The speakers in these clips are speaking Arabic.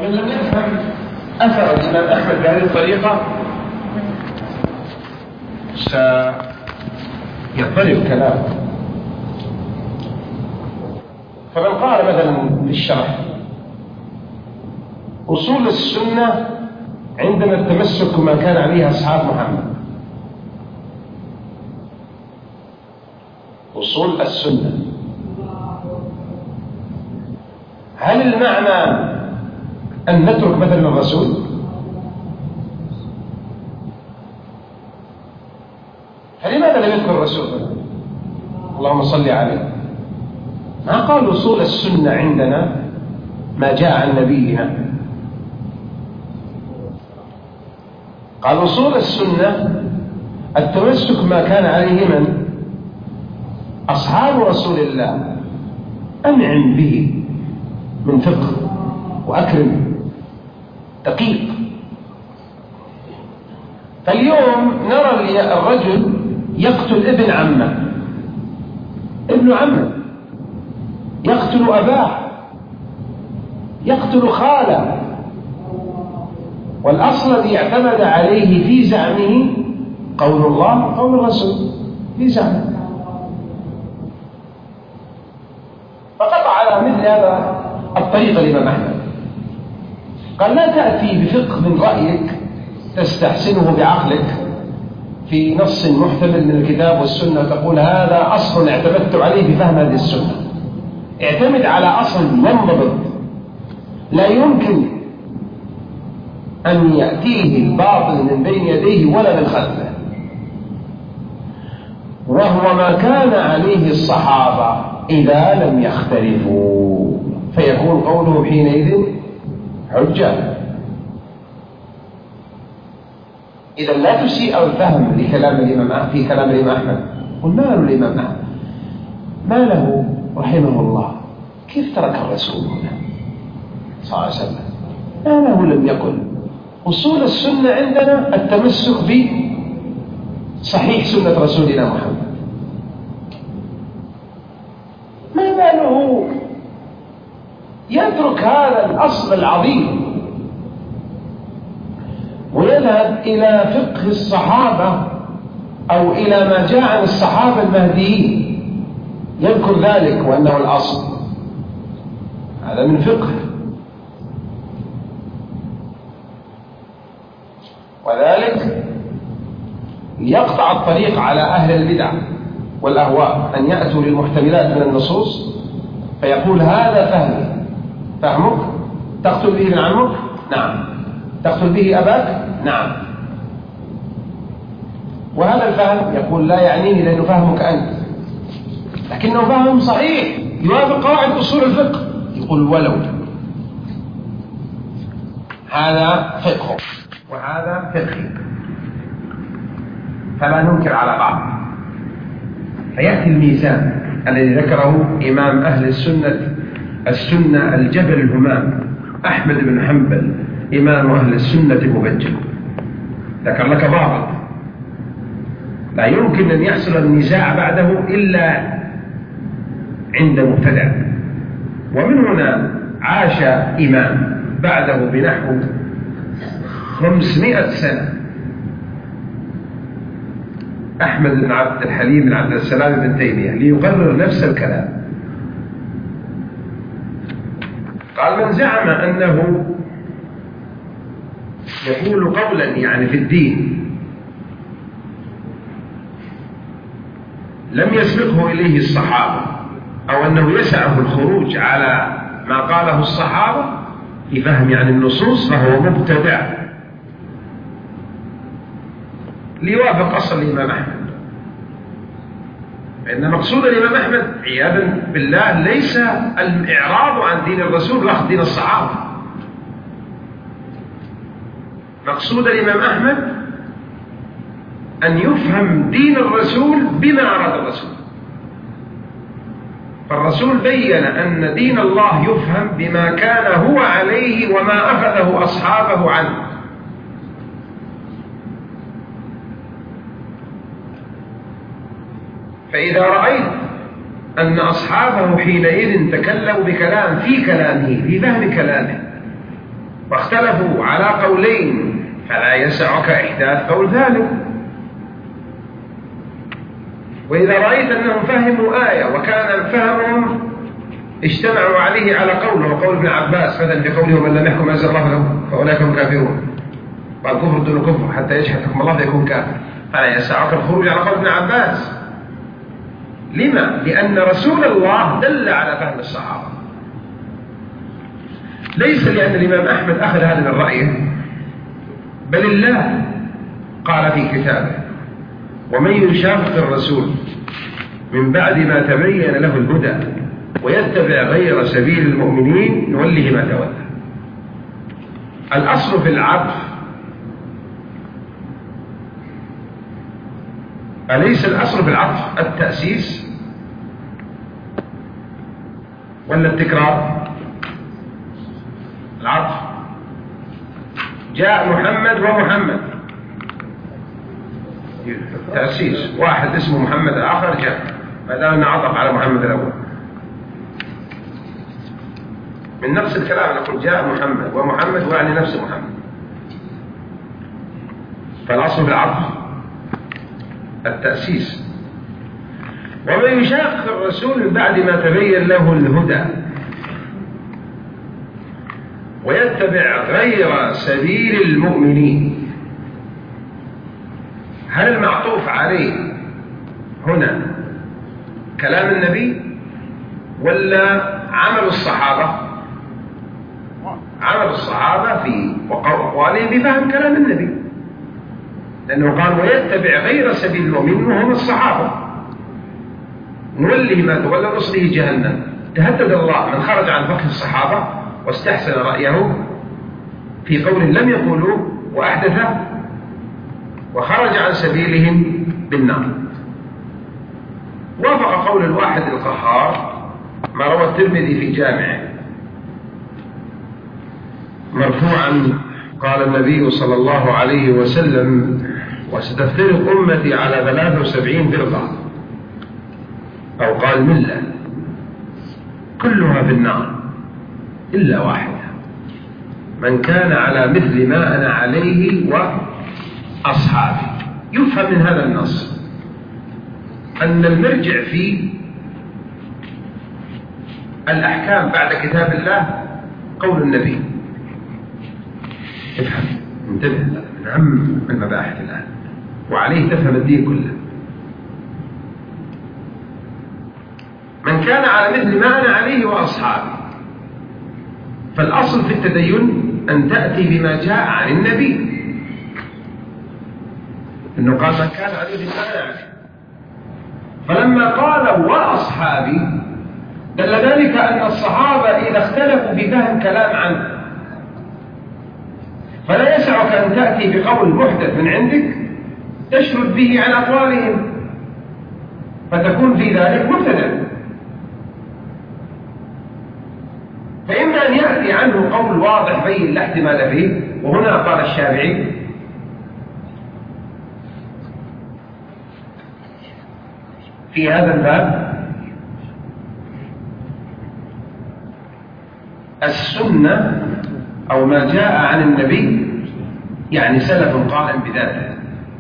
من لم يفهم أثر الإمام أحمد بهذه الطريقة سيضطرب كلامه. فمن قال مثلا في الشرح أصول السنة عندنا التمسك بما كان عليه أصحاب محمد. أصول السنة، هل المعنى أن نترك مثلا الرسول؟ فلماذا لم يذكر الرسول؟ اللهم صل عليه. ما قال أصول السنة عندنا ما جاء عن نبينا، قال أصول السنة التمسك ما كان عليه من؟ أصحاب رسول الله. أنعم به من فقه وأكرم دقيق. فاليوم نرى الرجل يقتل ابن عمه، ابن عمه، يقتل أباه، يقتل خاله، والأصل الذي اعتمد عليه في زعمه قول الله قول الرسول في زعمه. فقطع على مثل هذا الطريق الإمام أحمد، قال لا تأتي بفقه من رأيك تستحسنه بعقلك في نص محتمل من الكتاب والسنة تقول هذا أصل اعتمدت عليه في فهم هذه السنة. اعتمد على أصل منضبط لا يمكن أن يأتيه الباطل من بين يديه ولا من خلفه، وهو ما كان عليه الصحابة إذا لم يختلفوا، فيكون قوله حينئذ حجة. إذا لا تسيء الفهم لكلام الإمام في كلام الإمام أحمد. قل ما له الإمام أحمد، ما له رحمه الله كيف ترك الرسول هنا صلى الله عليه وسلم؟ ما له لم يقل أصول السنة عندنا التمسك بصحيح سنة رسولنا محمد. ما باله يترك هذا الأصل العظيم ويذهب إلى فقه الصحابة أو إلى ما جاء عن الصحابة المهديين يذكر ذلك وأنه الأصل؟ هذا من فقه. وذلك ليقطع الطريق على أهل البدع والأهواء أن يأتوا للمحتملات من النصوص فيقول هذا فهمي. فهمك تقتل به ابن عمك؟ نعم. تقتل به أباك؟ نعم. وهذا الفهم يقول لا يعنيني لأنه فهمك أنت، لكنه فهم صحيح يوافق قواعد أصول الفقه. يقول ولو هذا فقه وهذا فقهي فلا ننكر على بعض. فيأتي الميزان الذي ذكره إمام أهل السنة الجبل الهمام أحمد بن حنبل إمام أهل السنة المبجل، ذكر لك ضابط لا يمكن أن يحصل النزاع بعده إلا عند مبتدع. ومن هنا عاش إمام بعده بنحو 500 سنة، أحمد بن عبد الحليم بن عبد السلام بن تيمية، ليقرر نفس الكلام. قال من زعم أنه يقول قولا يعني في الدين لم يسبقه إليه الصحابة أو أنه يسعه الخروج على ما قاله الصحابة في فهم يعني النصوص فهو مبتدع ليوافق أصل الإمام أحمد. فإن مقصود الإمام أحمد عياذا بالله ليس الإعراض عن دين الرسول وأخذ دين الصحابة. مقصود الإمام أحمد أن يفهم دين الرسول بما أراد الرسول. فالرسول بين أن دين الله يفهم بما كان هو عليه وما أخذه أصحابه عنه. فإذا رأيت أن أصحابه حينئذ تكلموا بكلام في كلامه في فهم كلامه واختلفوا على قولين فلا يسعك إحداث قول ثالث. وإذا رأيت أنهم فهموا آية وكان فهمهم اجتمعوا عليه على قوله وقول ابن عباس مثلا في قوله من لم يحكم أنزل الله له فأولئك هم كافرون، والكفر دون كفر حتى يجحد حكم الله فيكون كافر، فلا يسعك الخروج على قول ابن عباس. لما؟ لأن رسول الله دل على فهم الصحابة، ليس لأن الإمام أحمد أخذ هذا من رأيه، بل الله قال في كتابه ومن يشاقق الرسول من بعد ما تبين له الهدى ويتبع غير سبيل المؤمنين نوله ما تولى. الأصل في العطف أليس الأصل في العطف التأسيس ولا التكرار؟ العطف جاء محمد ومحمد تأسيس، واحد اسمه محمد الآخر جاء، ما دام نعطف على محمد الأول من نفس الكلام نقول جاء محمد ومحمد وعني نفس محمد. فالأصل في العطف التأسيس. ومن يشاقق الرسول من بعد ما تبين له الهدى ويتبع غير سبيل المؤمنين، هل المعطوف عليه هنا كلام النبي ولا عمل الصحابة؟ عمل الصحابة في وقالوا بفهم كلام النبي، لأنه قال ويتبع غير سبيل المؤمنين وهم الصحابة نوله ما تولى نصله جهنم. تهدد الله من خرج عن فقه الصحابة واستحسن رأيه في قول لم يقولوا وأحدث وخرج عن سبيلهم بالنار. وافق قول الواحد القهار ما روى الترمذي في جامعه مرفوعا قال النبي صلى الله عليه وسلم وستفترق أمتي على 73 فرقة، أو قال ملة كلها في النار إلا واحدة من كان على مثل ما أنا عليه وأصحابي. يفهم من هذا النص أن المرجع في الأحكام بعد كتاب الله قول النبي. افهم، انتبه، من أهم المباحث الآن وعليه تفهم الدين كله. من كان على مثل ما أنا عليه وأصحابي، فالأصل في التدين أن تأتي بما جاء عن النبي، إنه قال من كان على مثل ما أنا عليه. فلما قال وأصحابي دل ذلك أن الصحابة إذا اختلفوا في فهم كلام عنه فلا يسعك أن تأتي بقول محدث من عندك تشرد به عن أقوالهم فتكون في ذلك مبتدأ. فإما أن يأتي عنه قول واضح بين لا احتمال فيه، وهنا قال الشافعي في هذا الباب السنة أو ما جاء عن النبي يعني سلف قائم بذاته،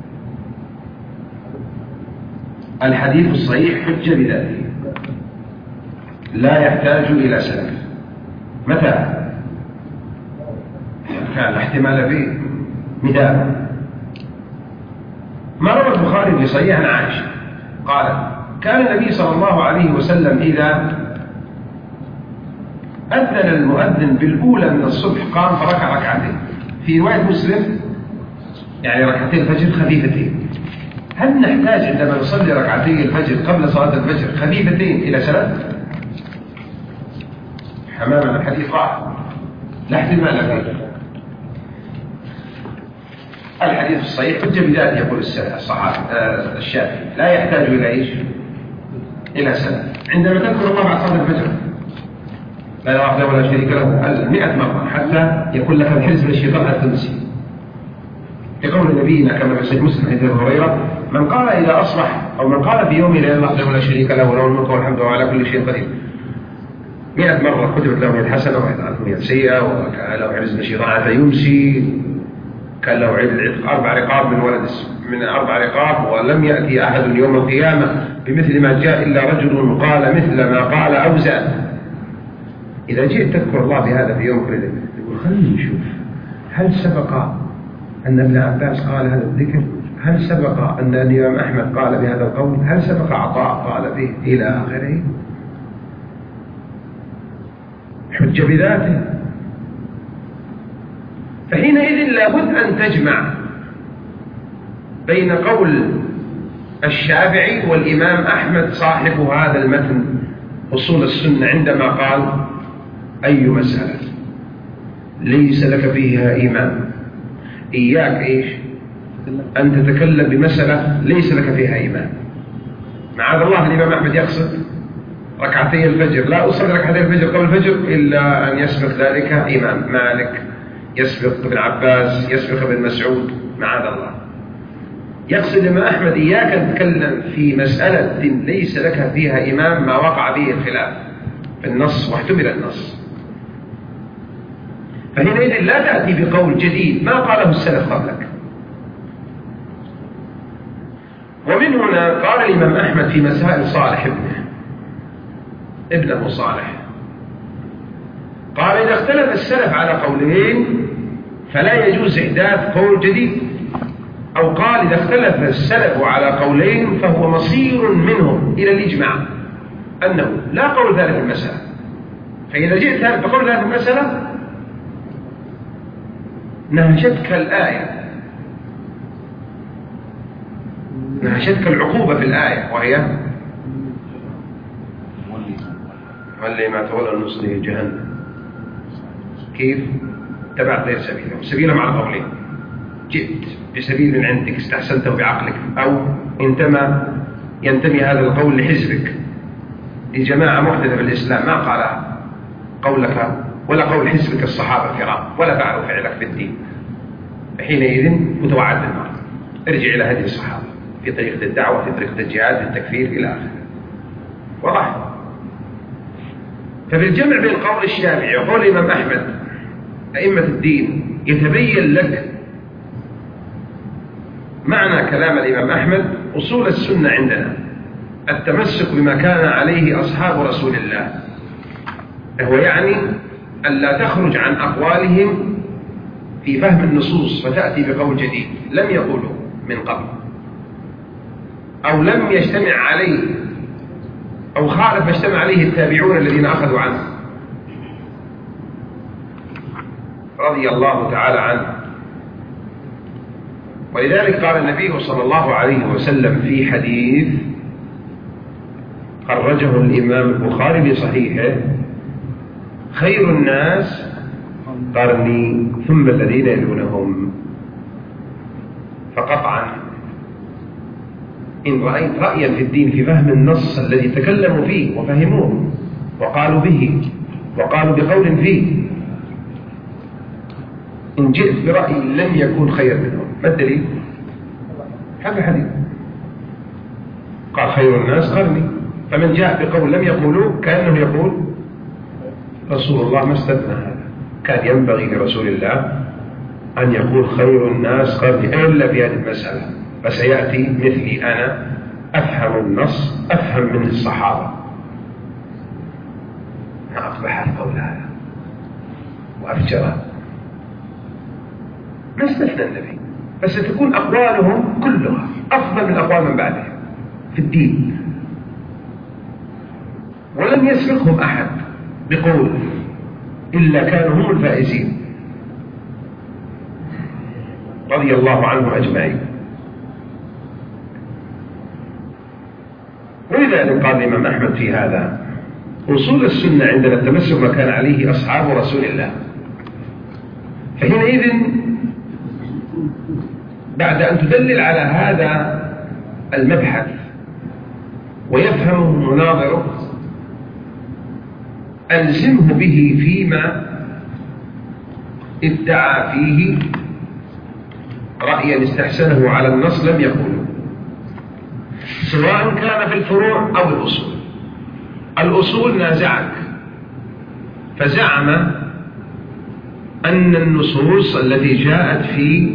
الحديث الصحيح حجة بذاته لا يحتاج إلى سلف. متى كان الاحتمال فيه؟ مثال ما روى البخاري في صحيح عن عائشة قال كان النبي صلى الله عليه وسلم إذا أذن المؤذن بالأولى من الصبح قام فركع ركعتين. في رواية مسلم يعني ركعتين الفجر خفيفتين. هل نحتاج عندما نصلي ركعتين الفجر قبل صلاة الفجر خفيفتين إلى سلف؟ أمامنا الحديث واحد لا احتمال فيه. الحديث الصحيح حجة بذاته يقول الشافعي لا يحتاج إلى إيش؟ إلى سلف. عندما تذكر الله بعد صلاة الفجر لا إله وحده ولا شريك له 100 مرة حتى يكون لك الحرز من الشيطان حتى تنسي. لقول نبينا كما في صحيح مسلم حديث أبي هريرة من قال إذا أصبح أو من قال في يوم لا إله وحده ولا شريك له له الملك والحمد وعلى كل شيء قدير 100 مرة كتبت له 100 حسنة و 100 سيئة، وكان له عرز نشيطان حتى يمسي، كان له عدل 4 رقاب من 4 رقاب، ولم يأتي أحد يوم القيامة بمثل ما جاء إلا رجل قال مثل ما قال أو زاد. إذا جئت تذكر الله بهذا في يوم كذا يقول خلينا نشوف هل سبق أن ابن عباس قال هذا الذكر؟ هل سبق أن الإمام أحمد قال بهذا القول؟ هل سبق عطاء قال به؟ إلى آخره. حج بذاته. فحينئذ لابد أن تجمع بين قول الشافعي والإمام أحمد صاحب هذا المتن أصول السنة عندما قال أي مسألة ليس لك فيها إمام إياك إيش أن تتكلم بمسألة ليس لك فيها إمام. معاذ الله الإمام أحمد يقصد ركعتي الفجر، لا أصلي ركعتي الفجر قبل الفجر إلا أن يسبق ذلك إمام، مالك يسبق ابن عباس يسبق ابن مسعود، معاذ الله. يقصد الإمام أحمد إياك أن تتكلم في مسألة ليس لك فيها إمام ما وقع به الخلاف في النص واحتمل النص. فحينئذ لا تأتي بقول جديد ما قاله السلف قبلك. ومن هنا قال الإمام أحمد في مسائل صالح ابنه صالح، قال إذا اختلف السلف على قولين فلا يجوز إحداث قول جديد، أو قال إذا اختلف السلف على قولين فهو مصير منهم إلى الإجماع أنه لا قول ثالث المسألة. فإذا جئت بقول ثالث المسألة نهشتك الآية، نهشتك العقوبة في الآية، وهي ولي ما تولى نصله جهنم. كيف؟ تبعت غير سبيله، سبيله مع القولين. جئت بسبيل من عندك استحسنته بعقلك، أو ينتمي هذا القول لحزبك، لجماعة محدثة في الإسلام ما قال قولك ولا قول حزبك الصحابة الكرام ولا فعلوا فعلك في الدين. حينئذ متوعد بالنار. ارجع إلى هذه الصحابة في طريقة الدعوة، في طريقة الجهاد، في التكفير إلى آخره. واضح؟ فبالجمع بين قول الشافعي وقول الإمام أحمد أئمة الدين يتبين لك معنى كلام الإمام أحمد. أصول السنة عندنا التمسك بما كان عليه أصحاب رسول الله، هو يعني أن لا تخرج عن أقوالهم في فهم النصوص فتأتي بقول جديد لم يقولوا من قبل، أو لم يجتمع عليه، أو خالف ما اجتمع عليه التابعون الذين أخذوا عنه رضي الله تعالى عنه. ولذلك قال النبي صلى الله عليه وسلم في حديث خرجه الإمام البخاري في صحيحه: خير الناس قرني ثم الذين يلونهم. فقطعا إن رأيت رأيا في الدين في فهم النص الذي تكلموا فيه وفهموه وقالوا به وقالوا بقول فيه، إن جئت برأي لم يكون خير منهم. ما الدليل؟ هذا الحديث قال خير الناس قرني، فمن جاء بقول لم يقولوه كأنه يقول رسول الله ما استثنى هذا. كان ينبغي لرسول الله أن يقول خير الناس قرني إلا في هذه المسألة، فسيأتي مثلي أنا أفهم النص أفهم منه الصحابة. ما أقبح القول هذا وأفجره. ما استثنى النبي، بس تكون أقوالهم كلها أفضل من أقوال من بعدهم في الدين، ولم يسبقهم أحد بقول إلا كانوا هم الفائزين رضي الله عنهم أجمعين. ولذلك قال الإمام أحمد في هذا: أصول السنة عندنا التمسك ما كان عليه أصحاب رسول الله. فحينئذ بعد أن تدلل على هذا المبحث ويفهمه مناظره ألزمه به فيما ادعى فيه رأيا استحسنه على النص لم يقوله، سواء كان في الفروع أو الأصول. الأصول نازعك فزعم أن النصوص التي جاءت في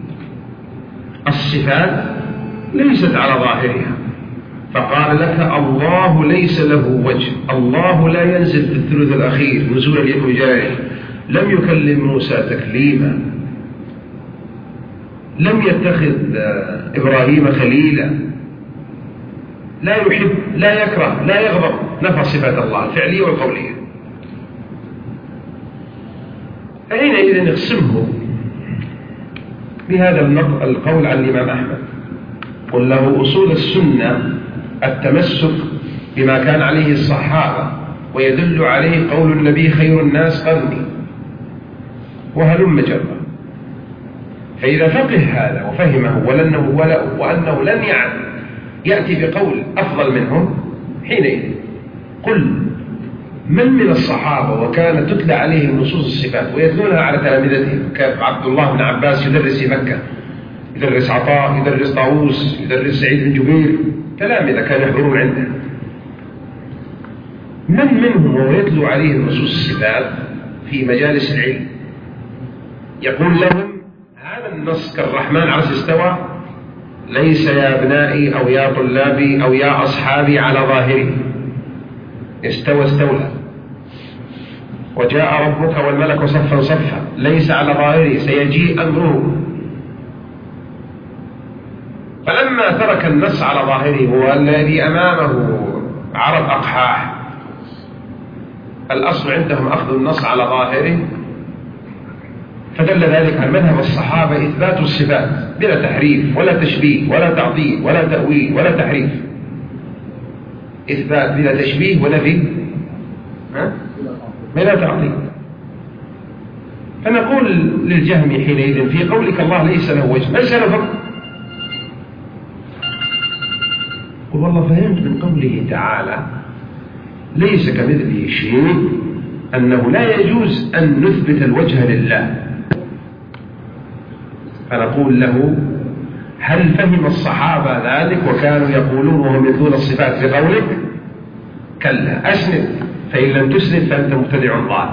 الصفات ليست على ظاهرها، فقال لك الله ليس له وجه، الله لا ينزل في الثلث الأخير نزول اليد وجلاله، لم يكلم موسى تكليما، لم يتخذ إبراهيم خليلا، لا يحب لا يكره لا يغضب، نفى صفات الله الفعلية والقولية. فحينئذ نقسمه بهذا القول عن الإمام أحمد، قل له أصول السنة التمسك بما كان عليه الصحابة ويدل عليه قول النبي خير الناس قرني وهلم جرا. فإذا فقه هذا وفهمه وأنه لن يأتي بقول أفضل منهم، حينئذ قل من الصحابة وكانت تتلى عليهم نصوص الصفات ويتلونها على تلامذتهم كعبد الله بن عباس يدرس في مكة، يدرس عطاء، يدرس طاووس، يدرس سعيد بن جبير، تلامذة كانوا يحضرون عنده، من منهم ويتلو عليهم نصوص الصفات في مجالس العلم يقول لهم هذا النص كالرحمن عرش استوى ليس يا ابنائي أو يا طلابي أو يا أصحابي على ظاهره، استوى استولى، وجاء ربك والملك صفا صفا ليس على ظاهره، سيجيء أمره. فلما ترك النص على ظاهره هو الذي أمامه عرض أقحاح، الأصل عندهم أخذ النص على ظاهره، فدل ذلك على مذهب الصحابة إثبات الصفات بلا تحريف ولا تشبيه ولا تعطيل ولا تأويل ولا تحريف، إثبات بلا تشبيه ونفي بلا تعطيل. فنقول للجهم حينئذ في قولك الله ليس له وجه ما سلفك؟ قل والله فهمت من قوله تعالى ليس كمثله شيء أنه لا يجوز أن نثبت الوجه لله. فنقول له هل فهم الصحابة ذلك وكانوا يقولون وهم يتلون الصفات بقولك؟ كلا، أسند، فإن لم تسند فأنت مبتدع ضال.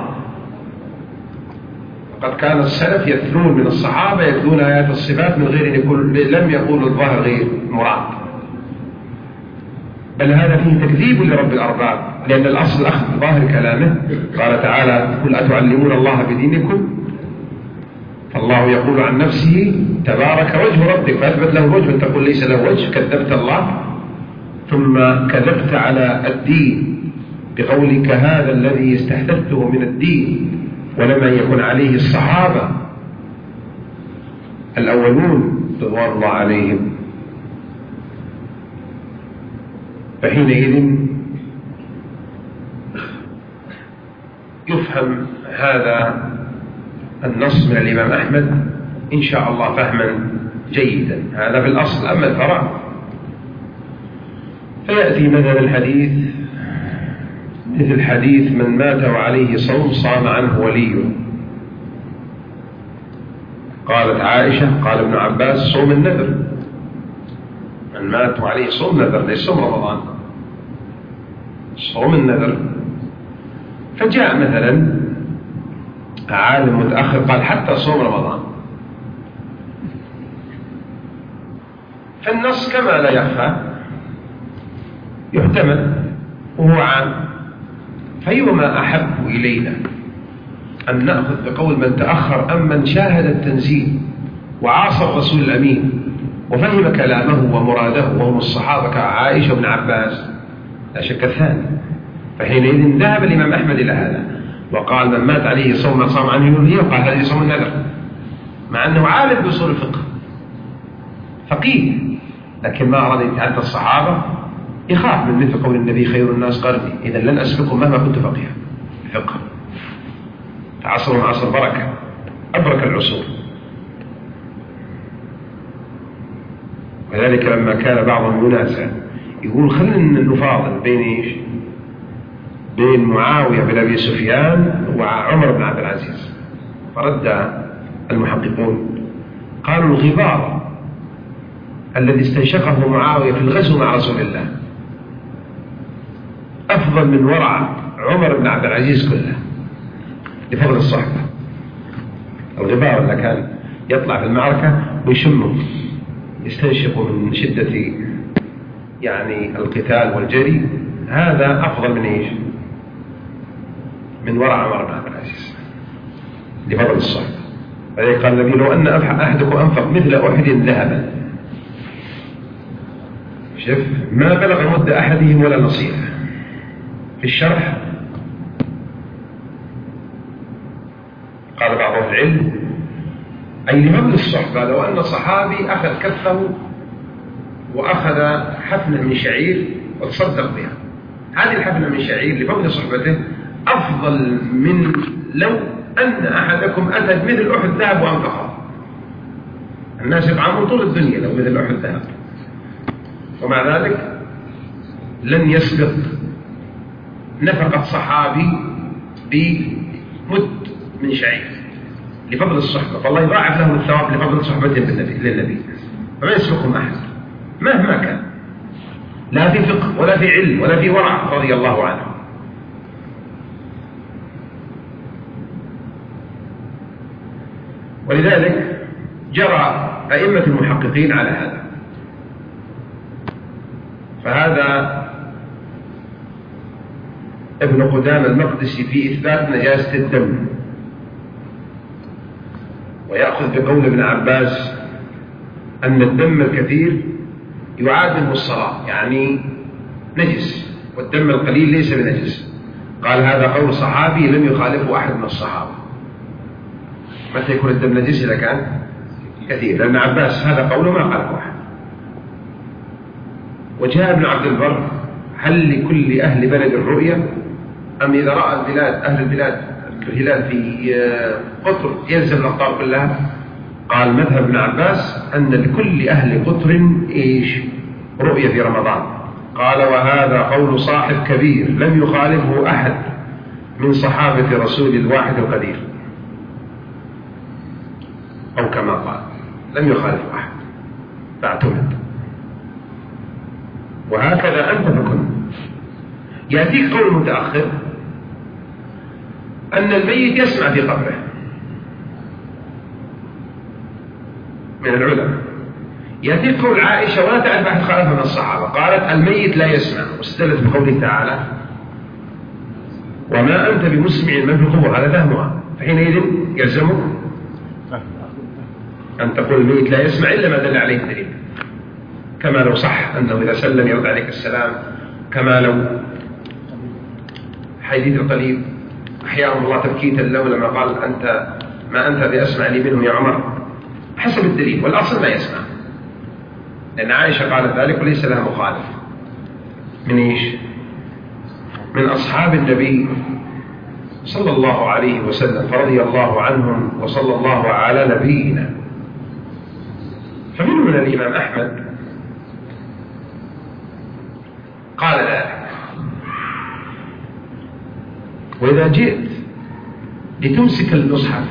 قد كان السلف يتلون من الصحابة يتلون آيات الصفات من غير أن لم يقولوا الظاهر غير مراد، بل هذا فيه تكذيب لرب الأرباب، لأن الأصل أخذ ظاهر كلامه. قال تعالى قل أتعلمون الله بدينكم، فالله يقول عن نفسه تبارك وجه ربك، فأثبت له وجه تقول ليس له وجه، كذبت الله، ثم كذبت على الدين بقولك هذا الذي استحدثته من الدين ولم يكن عليه الصحابة الأولون رضوان الله عليهم. فحينئذ يفهم هذا النص من الإمام أحمد إن شاء الله فهما جيدا. هذا في الأصل. أما الفرع فيأتي مثلا الحديث مثل حديث من مات وعليه صوم صام عنه وليه. قالت عائشة قال ابن عباس صوم النذر، من مات وعليه صوم نذر ليس صوم رمضان، صوم النذر. فجاء مثلا عالم متأخر قال حتى صوم رمضان، فالنص كما لا يخفى يحتمل وهو عام. فأيهما أحب إلينا أن نأخذ بقول من تأخر أم من شاهد التنزيل وعاصر الرسول الأمين وفهم كلامه ومراده وهم الصحابة كعائشة بن عباس؟ لا شك الثاني. فحينئذ ذهب الإمام أحمد إلى هذا وقال من مات عليه صوم ما صام عنه يومه وقال هذه صوم النذر، مع أنه عالم بأصول الفقه فقيه، لكن ما أراد أن يتعدى الصحابة، يخاف من مثل قول النبي خير الناس قرني، إذا لن أسبقكم مهما كنت فقيها فقه. عصرهم عصر بركة، أبرك العصور. وذلك لما كان بعضهم ينازع يقول خلينا نفاضل بين معاوية بن أبي سفيان وعمر بن عبد العزيز، فرد المحققون قالوا الغبار الذي استنشقه معاوية في الغزو مع رسول الله أفضل من ورع عمر بن عبد العزيز كله. لفضل الصحبة. الغبار اللي كان يطلع في المعركة ويشمه يستنشق من شدة يعني القتال والجري، هذا أفضل من إيش؟ من ورع عمر بن عبد العزيز لفضل الصحبة. فلذلك قال النبي: لو أن أحدكم أنفق مثل أحد ذهبا، شوف، ما بلغ مد أحدهم ولا نصيف. في الشرح قال بعض العلم: أي لفضل الصحبة، لو أن صحابي أخذ كفه وأخذ حفنة من شعير وتصدق بها، هذه الحفنة من شعير لفضل صحبته أفضل من لو أن أحدكم أتى مثل أحد ذهب وأنفقه. الناس يطعمون طول الدنيا لو مثل أحد ذهب، ومع ذلك لن يسبق نفقة صحابي بمد من شعير لفضل الصحبة، فالله يضاعف لهم الثواب لفضل صحبتهم للنبي، فما يسبقهم أحد مهما كان، لا في فقه ولا في علم ولا في ورع، رضي الله عنه. ولذلك جرى أئمة المحققين على هذا. فهذا ابن قدامة المقدسي في إثبات نجاسة الدم، ويأخذ بقول ابن عباس أن الدم الكثير يعادل الصلاة، يعني نجس، والدم القليل ليس بنجس. قال هذا قول صحابي لم يخالفه أحد من الصحابة. متى يكون الدم نجس؟ إذا كان كثير، لأن عباس هذا قوله ما خالفه أحد. وجاء ابن عبد البر: هل لكل أهل بلد الرؤية، أم إذا رأى أهل البلاد الهلال في قطر يلزم الأقطار كلها؟ قال مذهب ابن عباس أن لكل أهل قطر إيش؟ رؤية في رمضان. قال وهذا قول صاحب كبير لم يخالفه أحد من صحابة رسول الواحد القدير، أو كما قال لم يخالفه أحد، فاعتمد. وهكذا أنت فكن. يأتيك قول متأخر أن الميت يسمع في قبره من العلماء. يأتيك قول عائشة ولا تعرف أحد خالفها من الصحابة، قالت الميت لا يسمع، واستدلت بقوله تعالى وما أنت بمسمع من في القبور، هذا فهمها. فحينئذ يلزمك أن تقول الميت لا يسمع إلا ما دل عليه الدليل، كما لو صح أنه إذا سلم يرد عليك السلام، كما لو حديث القليل أحياهم الله تبكيتا له لما قال ما أنت بأسمع لي منه يا عمر، حسب الدليل. والأصل ما يسمع، لأن عائشة قالت ذلك وليس لها مخالف من إيش؟ من أصحاب النبي صلى الله عليه وسلم، فرضي الله عنهم وصلى الله على نبينا. فمنهم من الإمام أحمد قال ذلك. وإذا جئت لتمسك المصحف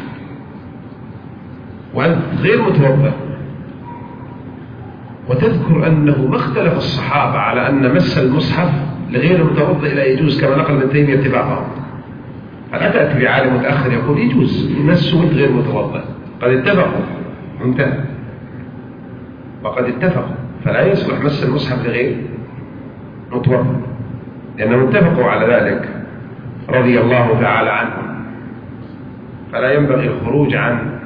وأنت غير متوضئ وتذكر أنه ما اختلف الصحابة على أن مس المصحف لغير المتوضئ لا يجوز، كما نقل ابن تيمية اتفاقهم، فلا تأتي بعالم متأخر يقول يجوز يمس وانت غير متوضئ. قد اتفقوا، انتهى، وقد اتفقوا، فلا يصلح مس المصحف لغير متوضئ، لأنهم اتفقوا على ذلك رضي الله تعالى عنهم. فلا ينبغي الخروج عن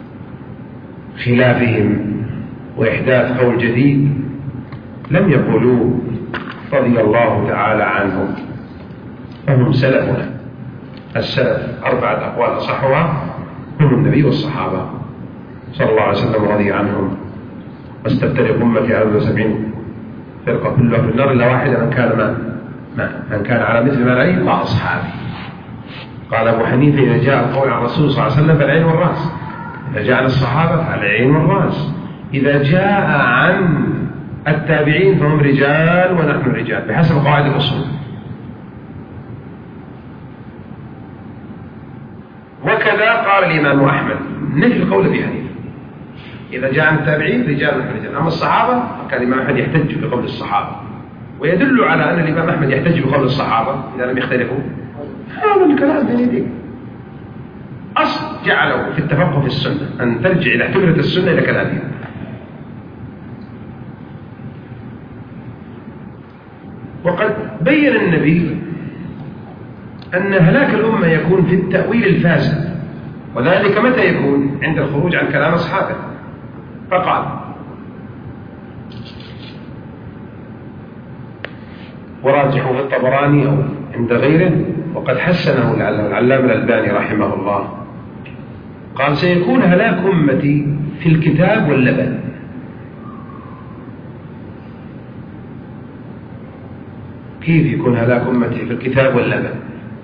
خلافهم وإحداث قول جديد لم يقولوه رضي الله تعالى عنهم، فهم سلفنا. السلف 4 أقوال أصحها هم النبي والصحابة صلى الله عليه وسلم رضي عنهم. واستفترق أمتي على 70 فرقة كلها في النار إلا واحدة من كان على مثل ما رأيت وأصحابي. قال أبو حنيفة إذا جاء القول عن الرسول صلى الله عليه وسلم فالعين والرأس، إذا جاء عن الصحابة فالعين والرأس، إذا جاء عن التابعين فهم رجال ونحن رجال بحسب قواعد الأصول. وكذا قال الإمام أحمد نفي القول أبي حنيفة، إذا جاء عن التابعين رجال ونحن رجال. أما الصحابة كان الإمام أحمد يحتج بقول الصحابة، ويدل على أن الإمام أحمد يحتج بقول الصحابة إذا لم يختلفوا هذا الكلام بين يديك. أصل جعله في التفقه في السنة أن ترجع إلى اعتبرت السنة إلى كلامها. وقد بين النبي أن هلاك الأمة يكون في التأويل الفاسد، وذلك متى يكون؟ عند الخروج عن كلام أصحابه. فقال: وراجحوا في الطبراني أو عند غيره، وقد حسنه العلامة الألباني رحمه الله، قال: سيكون هلاك أمتي في الكتاب واللبن. كيف يكون هلاك أمتي في الكتاب واللبن؟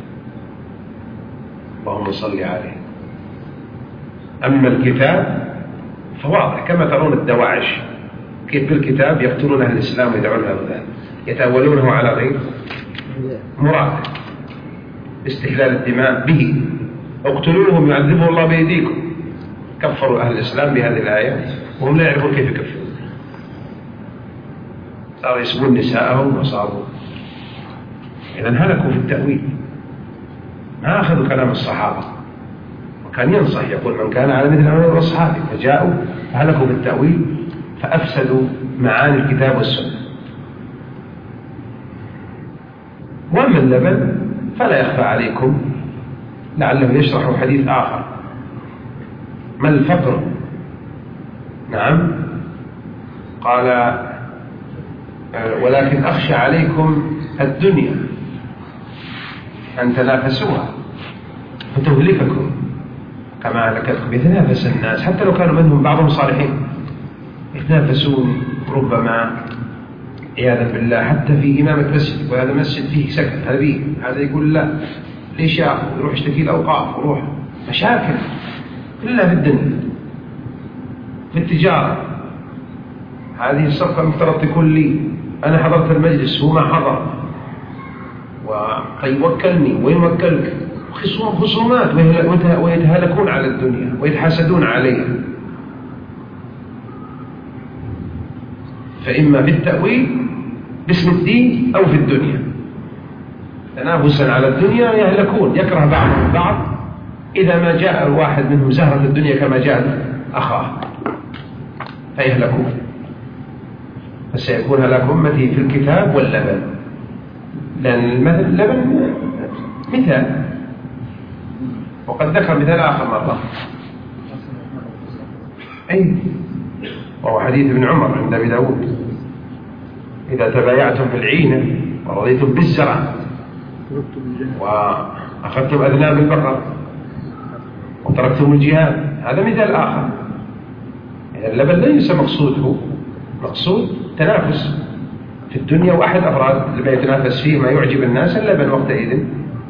اللهم صل عليه. أما الكتاب فواضح كما ترون الدواعش كيف بالكتاب يقتلون أهل الإسلام ويدعون هؤلاء، يتأولونه على غير مراد، استحلال الدماء به، اقتلوهم يعذبهم الله بأيديكم. كفروا أهل الإسلام بهذه الآية وهم لا يعرفون كيف يكفرون، صاروا يسبون نساءهم وصاروا إذن هلكوا في التأويل، ما أخذوا كلام الصحابة. وكان ينصح يقول: من كان على مثل أمر أصحابه، فجاءوا فهلكوا في التأويل فأفسدوا معاني الكتاب والسنة. وأما اللبن فلا يخفى عليكم، لعله يشرح حديث آخر: ما الفقر؟ نعم، قال: ولكن أخشى عليكم الدنيا أن تنافسوها فتهلككم كما هلكتكم. يتنافس الناس حتى لو كانوا منهم بعضهم صالحين، يتنافسون ربما عياذا بالله حتى في إمامة مسجد، وهذا مسجد فيه سكت هذا يقول لا ليش يأخذ، يروح يشتكي الأوقاف ويروح مشاكل كلها في الدنيا. في التجارة هذه الصفقة المفترض تكون لي، أنا حضرت المجلس هو ما حضر، وقد وكلني وين وكلك، خصومات ويتهالكون على الدنيا ويتحاسدون عليها. فإما في التأويل باسم الدين أو في الدنيا، تنافسا على الدنيا يهلكون، يكره بعضهم بعض إذا ما جاء الواحد منهم زهرة الدنيا كما جاء أخاه فيهلكون. فسيكون هلاك أمتي في الكتاب واللبن، لأن اللبن مثال، وقد ذكر مثال آخر مرة، أي وهو حديث ابن عمر عند أبي داود: إذا تبايعتم في العينة ورضيتم بالزرع وأخذتم أذناب البقر وتركتم الجهاد. هذا مثال آخر. اللبن ليس مقصوده، مقصود تنافس في الدنيا، وأحد أفراد لما يتنافس فيه ما يعجب الناس اللبن وقتئذ.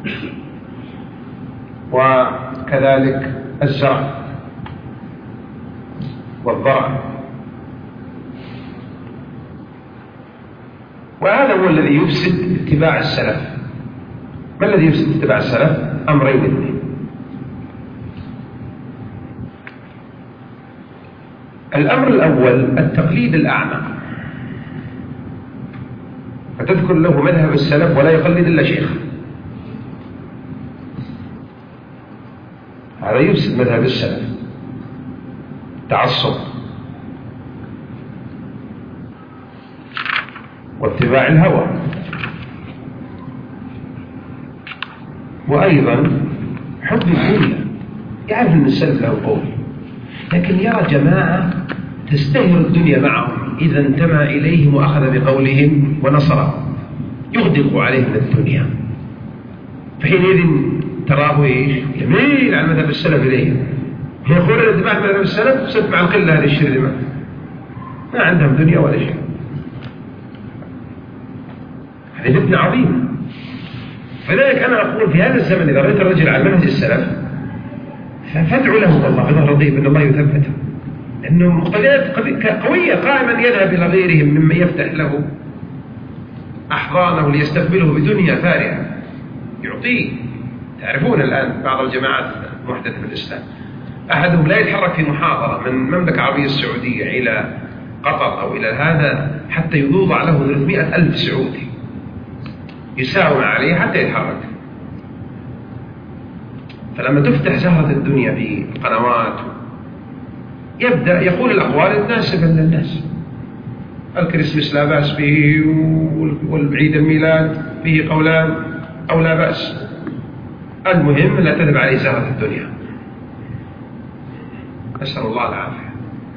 وكذلك الزرع والضرع. وهذا هو الذي يفسد اتباع السلف. ما الذي يفسد اتباع السلف؟ أمرين اثنين: الأمر الأول التقليد الأعمى، فتذكر له مذهب السلف ولا يقلد إلا شيخ، هذا يفسد مذهب السلف. تعصب واتباع الهوى، وأيضا حب الدنيا. يعرف أن السلف له قول، لكن يرى جماعة تستهر الدنيا معهم إذا انتمى إليهم وأخذ بقولهم ونصرهم، يغدق عليهم الدنيا، فحينئذ تراه يميل عن مذهب السلف إليهم. يقول الاتباع مذهب السلف ست مع القلة هذه الشرذمة، ما عندهم دنيا ولا شيء. هذه فتنة عظيمة. فذلك أنا أقول في هذا الزمن إذا رأيت الرجل على منهج السلف فادعو له والله بظهر رضيب أن الله يثبته، لأنه مقتضيات قوية قائما يذهب إلى غيرهم ممن يفتح له أحضانه ليستقبله بدنيا فارغة يعطيه. تعرفون الآن بعض الجماعات المحدثة في الإسلام أحدهم لا يتحرك في محاضرة من المملكة العربية السعودية إلى قطر أو إلى هذا حتى يوضع له 300,000 سعودي يساوم عليه حتى يتحرك. فلما تفتح زهرة الدنيا في القنوات يبدأ يقول الأقوال الناسبة للناس. الكريسماس لا بأس به، والعيد الميلاد فيه قولان أو لا بأس، المهم لا تذهب عليه زهرة الدنيا. أسأل الله العافية.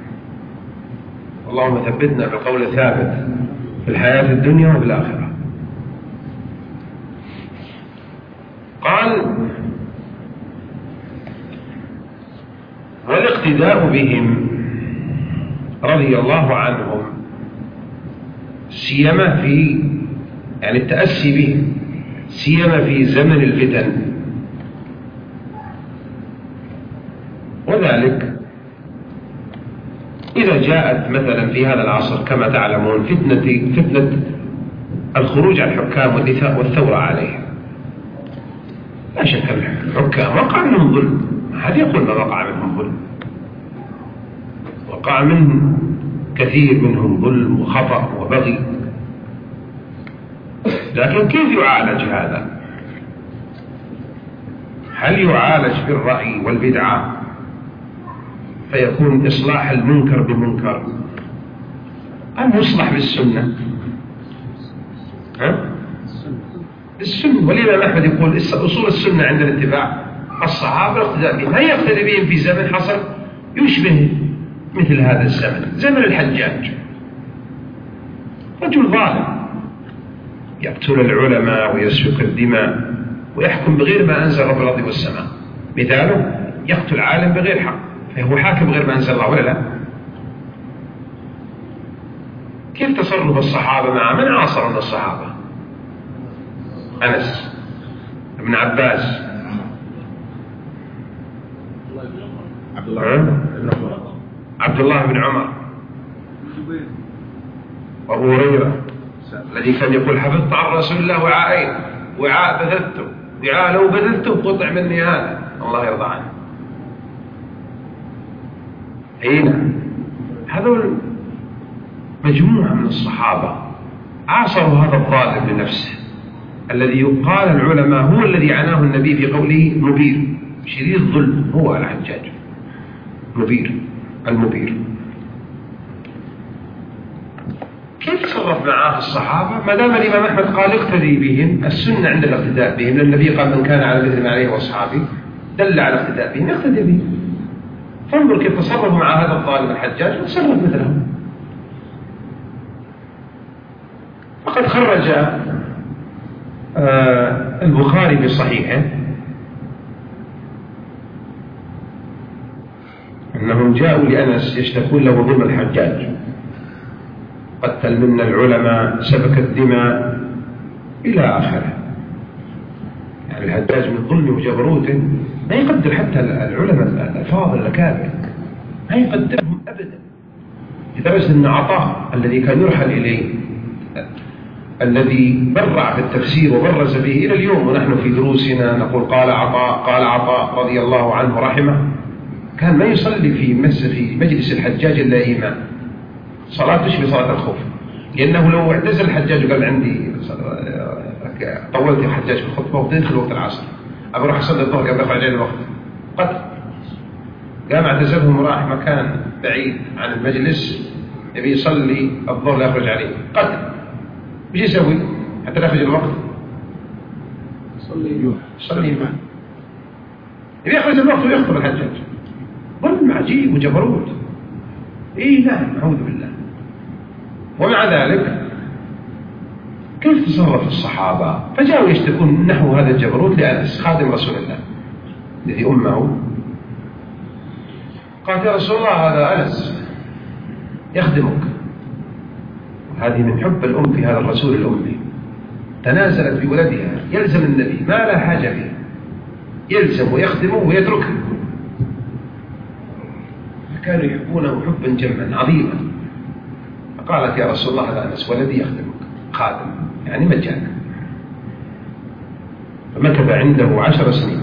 اللهم ثبتنا بالقول الثابت في الحياة الدنيا وفي الآخرة. قال والاقتداء بهم رضي الله عنهم، سيما في يعني التأسي بهم سيما في زمن الفتن، وذلك إذا جاءت مثلا في هذا العصر كما تعلمون فتنة الخروج على الحكام والثورة عليهم. لا شك أن الحكام وقع منهم ظلم، هذا يقول ما وقع منهم ظلم، وقع منهم كثير منهم ظلم وخطأ وبغي، لكن كيف يعالج هذا؟ هل يعالج بالرأي والبدعة فيكون إصلاح المنكر بمنكر، أم يصلح بالسنة؟ السنة. والإمام أحمد يقول أصول السنة عند الاتباع الصحابة الاقتداء بهم، هل يقتدي بهم في زمن حصل يشبه مثل هذا الزمن، زمن الحجاج، رجل ظالم يقتل العلماء ويسفك الدماء ويحكم بغير ما أنزل رب الأرض والسماء. مثاله يقتل عالم بغير حق، فهو حاكم بغير ما أنزل الله ولا لا؟ كيف تصرف الصحابة مع من عاصر من الصحابة؟ أنس، ابن عباس، عبد الله بن عمر، وأبو هريرة الذي كان يقول حفظت عن رسول الله وعاءين، وعاء بذلته، وعاء لو بذلته قطع مني هذا، الله يرضى عنه. هنا هذول مجموعة من الصحابة عاصروا هذا الظالم لنفسه الذي يقال العلماء هو الذي عناه النبي في قوله مبير، شديد الظلم هو الحجاج، مبير، المبير. كيف تصرف معاه الصحابة؟ ما دام الإمام أحمد قال اقتدي بهم، السنة عند الاقتداء بهم، لأن النبي قال من كان على مثل ما عليه وأصحابه دل على الاقتداء بهم، اقتدي بهم. فانظر كيف تصرفوا مع هذا الظالم الحجاج وتصرف مثله. وقد خرج البخاري في صحيحه أنهم جاءوا لأنس يشتكون له ظلم الحجاج، قتل منا العلماء، سفك الدماء إلى آخره. يعني الحجاج من ظلم وجبروته ما يقدر حتى العلماء الفاضل الأكابر، ما يقدرهم أبدا، لدرجة أن عطاء الذي كان يرحل إليه الذي برع في التفسير وبرز به إلى اليوم ونحن في دروسنا نقول قال عطاء رضي الله عنه رحمه، كان ما يصلي في مجلس الحجاج إلا إمام، صلاة تشبه صلاة الخوف، لأنه لو اعتزل الحجاج وقال عندي طولت الحجاج في الخطبة وتدخل وقت العصر أبي أروح أصلي الظهر قبل أخرج عليه الوقت قتل، قام اعتزلهم وراح مكان بعيد عن المجلس يبي يصلي الظهر لا يخرج عليه قتل، وش يسوي حتى لا يخرج الوقت؟ يصلي معه، يبي يخرج الوقت ويخطب الحجاج، ظلم عجيب وجبروت. نعم، أعوذ بالله. ومع ذلك كيف تصرف الصحابة؟ فجاءوا يشتكون نحو هذا الجبروت لأنس خادم رسول الله الذي أمه، قال يا رسول الله هذا أنس يخدمك، وهذه من حب الأم في هذا الرسول الأمي، تنازلت بولدها، يلزم النبي ما لا حاجة فيه، يلزم ويخدمه ويتركه، كانوا يحبونه حبا جما عظيما. فقالت يا رسول الله هذا أنس ولدي يخدمك خادم، يعني مجانا. فمكث عنده 10 سنين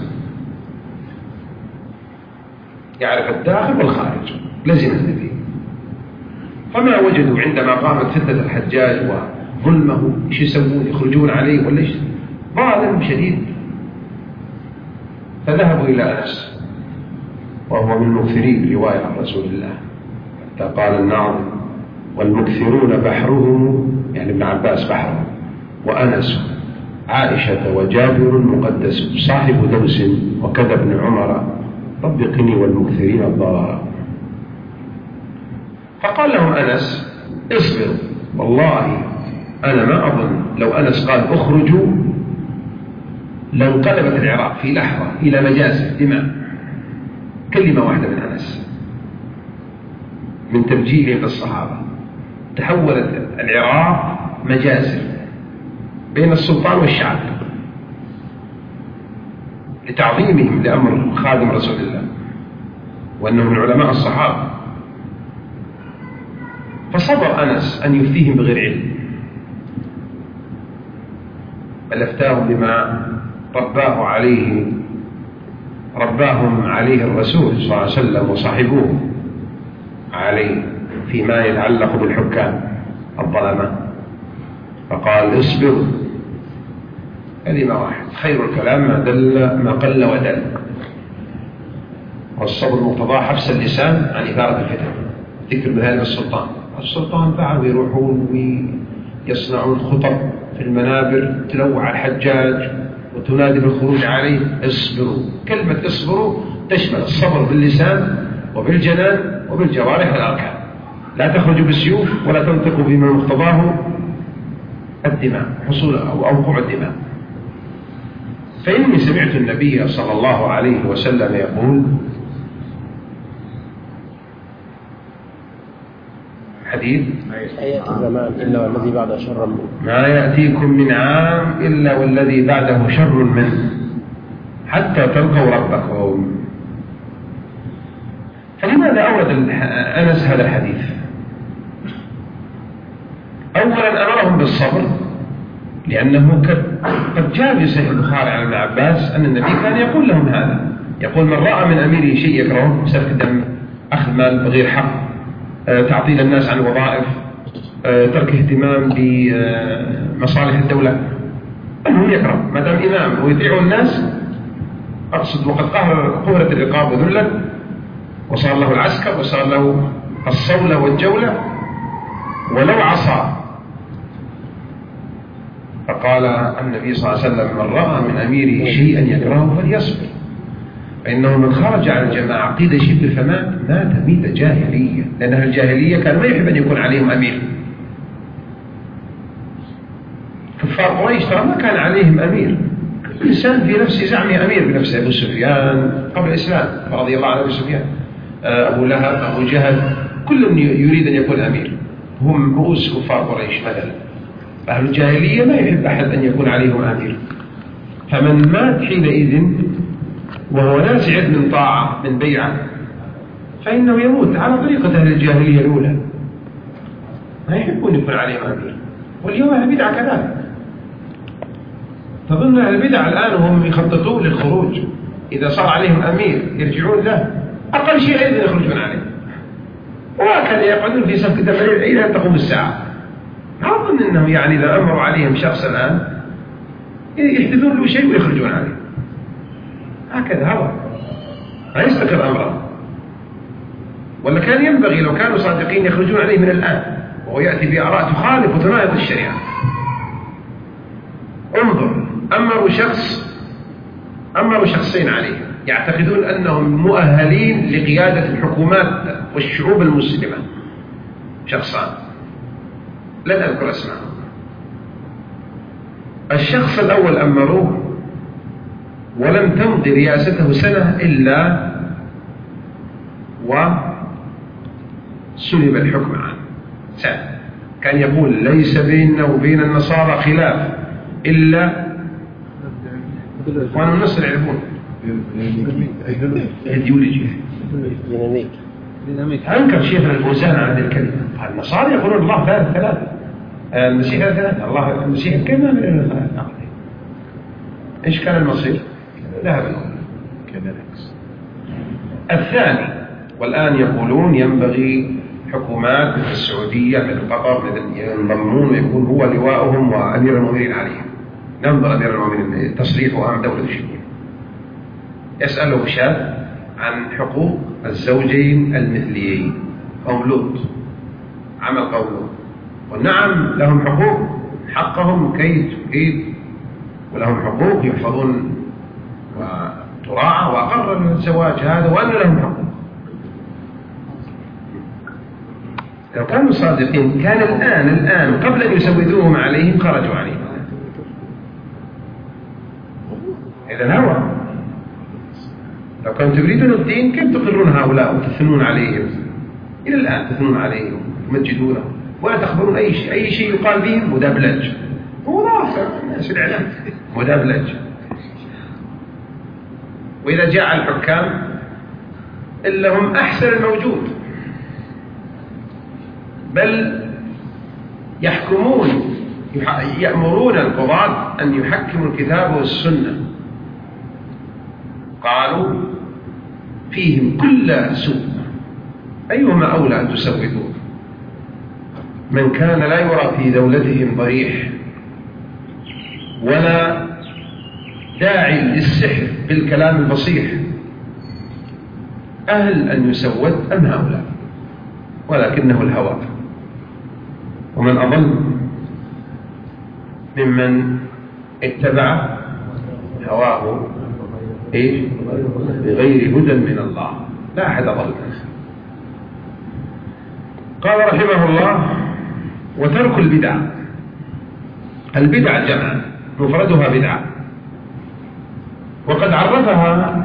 يعرف الداخل والخارج، لزم النبي. فما وجدوا عندما قامت فتنة الحجاج وظلمه ايش يسوون؟ يخرجون عليه ولا ايش؟ ظالم شديد. فذهبوا إلى أنس وهو من المكثرين رواية عن رسول الله، حتى قال الناظم: والمكثرون بحرهم، يعني ابن عباس بحرهم، وأنس عائشة وجابر مقدس، صاحب دوس وكذا ابن عمر، رب قني والمكثرين الضرر. فقال لهم أنس: اصبروا، والله أنا ما أظن لو أنس قال اخرجوا لانقلبت العراق في لحظة إلى مجازر دماء. كلمة واحدة من أنس من تبجيله للصحابة تحولت العراق مجازر بين السلطان والشعب لتعظيمهم لأمر خادم رسول الله وأنه من علماء الصحابة. فصبر أنس أن يفتيهم بغير علم، بل أفتاهم بما رباهم عليه الرسول صلى الله عليه وسلم وصاحبوه عليه فيما يتعلق بالحكام الظلماء. فقال: اصبروا، كلمة واحد، خير الكلام ما قل ودل، والصبر مقتضاه حبس اللسان عن إثارة الفتن. ذكر مثال السلطان فعلوا يروحون ويصنعون خطب في المنابر تلوع الحجاج وتنادي بالخروج عليه. اصبروا، كلمة اصبروا تشمل الصبر باللسان وبالجنان وبالجوارح والأركان. لا تخرجوا بالسيوف ولا تنطقوا بما مقتضاه الدماء، حصول أو أوقع الدماء. فإني سمعت النبي صلى الله عليه وسلم يقول: حديث: ما يأتي زمان إلا والذي بعده شر منه، ما يأتيكم من عام إلا والذي بعده شر منه حتى تلقوا ربكم. فلماذا أورد أنس هذا الحديث؟ أولا أمرهم بالصبر، لأنه قد جاء في صحيح البخاري عن ابن عباس أن النبي كان يقول لهم هذا، يقول: من رأى من أميره شيء يكرهه، سفك دم، أخذ مال بغير حق، تعطيل الناس عن الوظائف، ترك اهتمام بمصالح الدولة، أنه يكره ما دام إمام ويطيع الناس، أقصد وقد قهرت الرقاب وذلت وصار له العسكر وصار له الصولة والجولة، ولو عصى. فقال النبي صلى الله عليه وسلم: من رأى من أميره شيئا يكرهه فليصبر، فإنه من خرج عن الجماعة عقيدة شبه مات ميتة جاهلية، لأن أهل الجاهلية كان ما يحب أن يكون عليهم أمير. كفار قريش ترى ما كان عليهم أمير، كل إنسان في نفسه زعمه أمير بنفسه. أبو سفيان قبل الإسلام رضي الله عنه، أبو سفيان، أبو لهب، أبو جهل، كل يريد أن يكون أمير، هم رؤوس كفار قريش مثلا. أهل الجاهلية ما يحب أحد أن يكون عليهم أمير. فمن مات حينئذ وهو نازع من طاعة من بيعة فإنه يموت على طريقة أهل الجاهلية الأولى، ما يحبون يكون عليهم أمير. واليوم أهل البدع كذلك، تظن أهل البدع الآن وهم يخططون للخروج إذا صار عليهم أمير يرجعون له، أقل شيء أيضا يخرجون عليه، وهكذا يقعدون في سفك دم إلى أن تقوم الساعة. أظن أنهم يعني إذا أمروا عليهم شخص الآن يحدثون له شيء ويخرجون عليه، هكذا هو لا يستقر أمره. ولا كان ينبغي لو كانوا صادقين يخرجون عليه من الآن، وهو يأتي بآراء تخالف وتناقض الشريعة. انظر، أمروا شخصين عليه يعتقدون أنهم مؤهلين لقيادة الحكومات والشعوب المسلمة، شخصان لن أذكر اسمهم. الشخص الأول أمروه ولم تمضي رياسته سنة إلا وسلب الحكم عنه سنة. كان يقول: ليس بيننا وبين النصارى خلاف إلا، وأنا النصر يعرفون ايديولوجيا. أنكر شيخنا الفوزان عن هذه الكلمة. النصارى يقولون الله ثلاثة، المسيح ثلاثة، الله المسيح كما من ثلاثة. إيش كان المصير؟ ذهب الثاني. والآن يقولون ينبغي حكومات مثل السعودية مثل قطر مثل ينضمون ويكون هو لواءهم وأمير المؤمنين عليهم. ننظر أمير المؤمنين تصريحه أمام دولة الشيوعية. يسأله شاب عن حقوق الزوجين المثليين قوم لوط، عمل قوم لوط، ونعم لهم حقوق، حقهم كيد ولهم حقوق يحفظون وتراعى، وأقر الزواج هذا وأن لهم حقوق. لو كانوا صادقين كان الآن قبل أن يسودوهم عليهم خرجوا عليهم. إذن هوى. لو كانوا تريدون الدين كيف تقرون هؤلاء وتثنون عليهم؟ إلى الآن تثنون عليهم وتمجدونهم ولا تخبرون أي شيء يقال بهم مدبلج. هو ضعف الناس الإعلام مدبلج. وإذا جاء الحكام إلا هم أحسن الموجود، بل يحكمون يأمرون القضاة أن يحكموا الكتاب والسنة. قالوا فيهم كل سوء، أيهما أولى أن تسودوه؟ من كان لا يرى في دولتهم ضريح ولا داعي للسحر بالكلام البصيح، أهل أن يسود أم هؤلاء؟ ولكنه الهوى. ومن أضل ممن اتبع هواه بغير هدى من الله، لا أحد أضل. قال رحمه الله: وترك البدع. البدع جمع، مفردها بدعة، وقد عرفها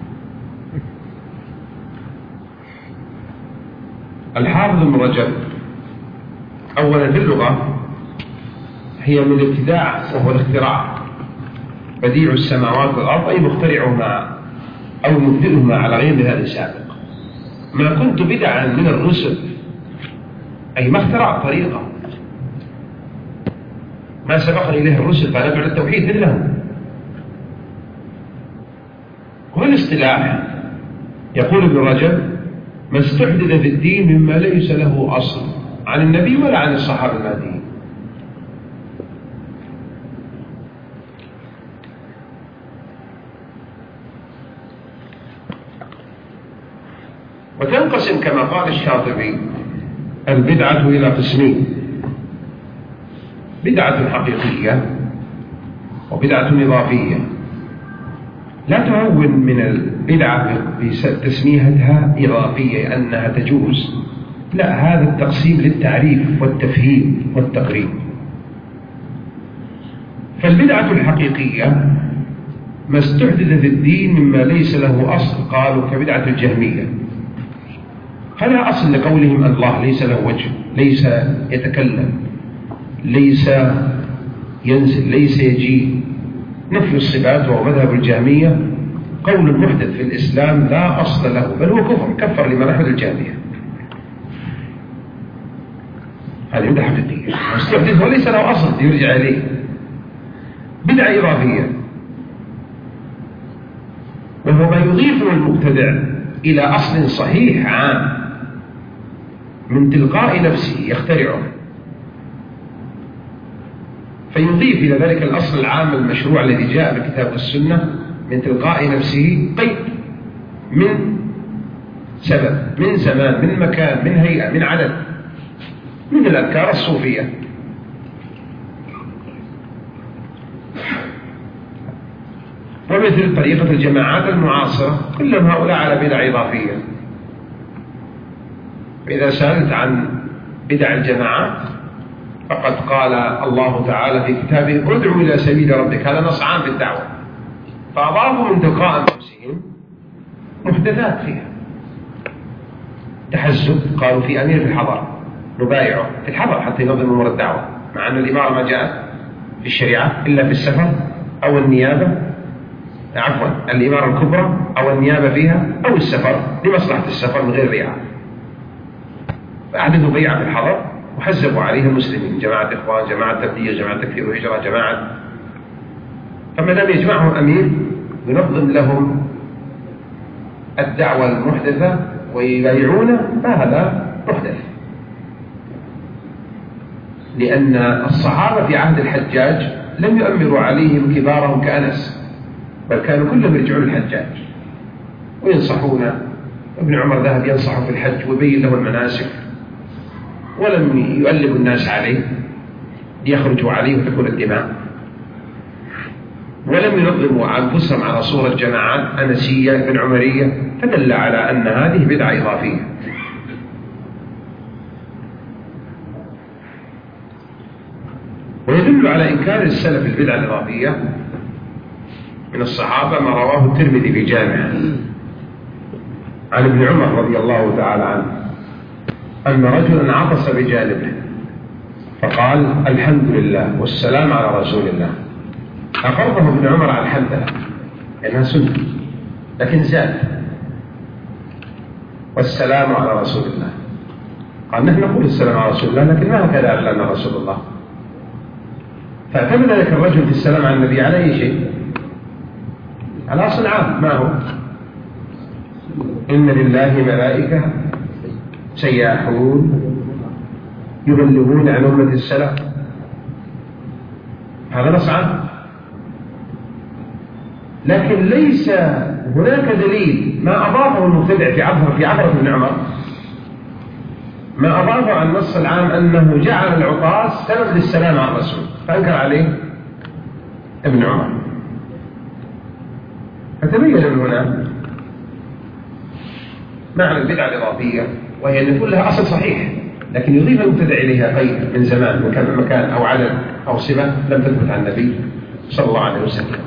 الحافظ ابن رجب. أولا في اللغة هي من الابتداع، وهو الاختراع، بديع السماوات والأرض، أي مخترعهما أو مبدئهما على غير مثال سابق. ما كنت بدعا من الرسل، أي ما اخترع طريقة ما سبقني إليه الرسل فندعو للتوحيد مثلهم. والاصطلاح يقول ابن رجب: ما استحدث في الدين مما ليس له أصل عن النبي ولا عن الصحابة المهديين. وتنقسم كما قال الشاطبي البدعة إلى قسمين: بدعة حقيقية وبدعة إضافية. لا تهون من البدعة بتسميتها إضافية أنها تجوز، لا، هذا التقسيم للتعريف والتفهيم والتقريب. فالبدعة الحقيقية ما استحدث في الدين مما ليس له أصل، قالوا كبدعة الجهمية. هذا أصل لقولهم أن الله ليس له وجه، ليس يتكلم، ليس ينزل، ليس يجيء. نفي الصفات وهو مذهب الجهمية قول محدث في الإسلام لا أصل له، بل هو كفر، كفر لمن أحد الجهمية. هذه بدعة حقيقية مستحدث وليس له أصل يرجع إليه. بدعة إضافية وهو ما يضيفه المبتدع إلى أصل صحيح عام من تلقاء نفسه يخترعه، فيضيف إلى ذلك الأصل العام المشروع الذي جاء بالكتاب والسنة من تلقاء نفسه قيد من سبب، من زمان، من مكان، من هيئة، من عدد، من الأذكار الصوفية. ومثل طريقة الجماعات المعاصرة كلهم هؤلاء على بدع إضافية. فإذا سألت عن بدع الجماعات فقد قال الله تعالى في كتابه: ادعو إلى سبيل ربك، هذا نص عام في الدعوة، فأضافوا من تلقاء أنفسهم محدثات فيها. تحزب، قالوا في أمير في الحضر نبايعه في الحضر حتى ينظم أمور الدعوة، مع أن الإمارة ما جاءت في الشريعة إلا في السفر أو النيابة، عفوا الإمارة الكبرى أو النيابة فيها أو السفر لمصلحة السفر من غير ريعة. فأحدثوا بيعة في الحضر وحزبوا عليها المسلمين، جماعة إخوان، جماعة تبليغ، جماعة تكفير وهجرة، جماعة. فما دام يجمعهم أمير ينظم لهم الدعوة المحدثة ويبايعونه، فهذا محدث. لأن الصحابة في عهد الحجاج لم يؤمروا عليهم كبارهم كأنس، بل كانوا كلهم يرجعون للحجاج وينصحون. ابن عمر ذهب ينصح في الحج ويبين له المناسك، ولم يؤلب الناس عليه ليخرجوا عليه وتكون الدماء، ولم ينظموا أنفسهم على صورة جماعات أنسية بن عمرية، فدل على أن هذه بدعة إضافية. ويدل على إنكار السلف البدعة الإضافية من الصحابة ما رواه الترمذي في جامعه عن ابن عمر رضي الله تعالى عنه أن رجلا عطس بجانبه فقال الحمد لله والسلام على رسول الله، أقرضه ابن عمر على الحمد لله لأنها سنة، لكن زاد والسلام على رسول الله. قال نحن نقول السلام على رسول الله لكن ما هكذا علمنا رسول الله. فاعتمد ذلك الرجل في السلام على النبي على أي شيء؟ على أصل عام، ما هو؟ إن لله ملائكة سياحون يبلغون عن أمة السلف، هذا نص عام. لكن ليس هناك دليل ما أضافه المبتدع في عبرة ابن عمر، ما أضافه عن النص العام أنه جعل العطاس سبب للسلام على الرسول، فأنكر عليه ابن عمر. فتبين من هنا معنى البدعة الإضافية، وهي أن يكون لها أصل صحيح لكن يضيف المبتدع إليها قيد من زمان مكان أو عدد أو صفة لم تثبت عن النبي صلى الله عليه وسلم.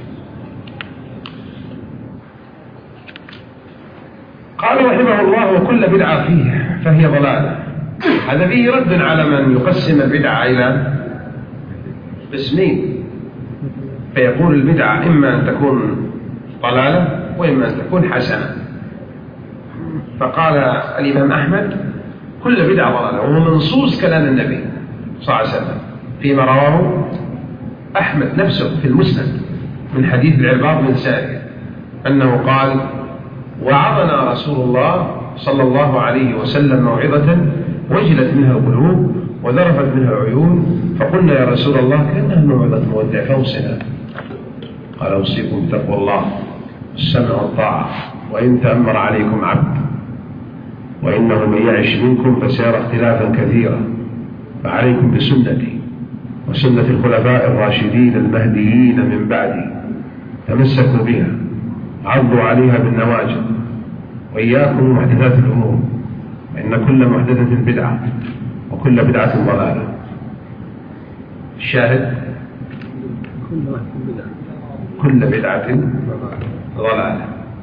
قال رحمه الله وكل بدعة فيه فهي ضلالة. هذا فيه رد على من يقسم البدعة إلى قسمين، فيقول البدعة إما أن تكون ضلالة وإما أن تكون حسنة. فقال الإمام أحمد كل بدعة ضلالة، وهو منصوص كلام النبي صلى الله عليه وسلم فيما رواه أحمد نفسه في المسند من حديث العرباض بن سارية أنه قال وعظنا رسول الله صلى الله عليه وسلم موعظة وجلت منها القلوب وذرفت منها العيون، فقلنا يا رسول الله كأنها موعظة مودع فوصنا. قال أوصيكم بتقوى الله السمع والطاعة وإن تأمر عليكم عبد وإنه من يعش منكم فسيرى اختلافا كثيرا، فعليكم بسنتي وسنة الخلفاء الراشدين المهديين من بعدي، تمسكوا بها عضوا عليها بالنواجذ، وإياكم محدثات الأمور فإن كل محدثة بدعة وكل بدعة ضلالة. الشاهد كل بدعة ضلالة.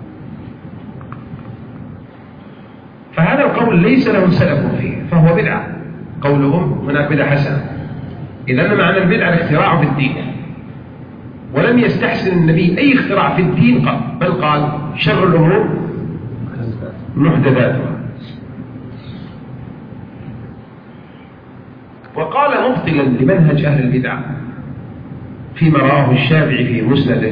فهذا القول ليس لهم سلف فيه فهو بدعة، قولهم هناك بدعة حسنة. إذن معنى البدعة الاختراع في الدين، ولم يستحسن النبي أي اختراع في الدين قط، بل قال شر الأمور محدثاتها. وقال مبطلا لمنهج أهل البدع فيما رواه الشافعي في مسنده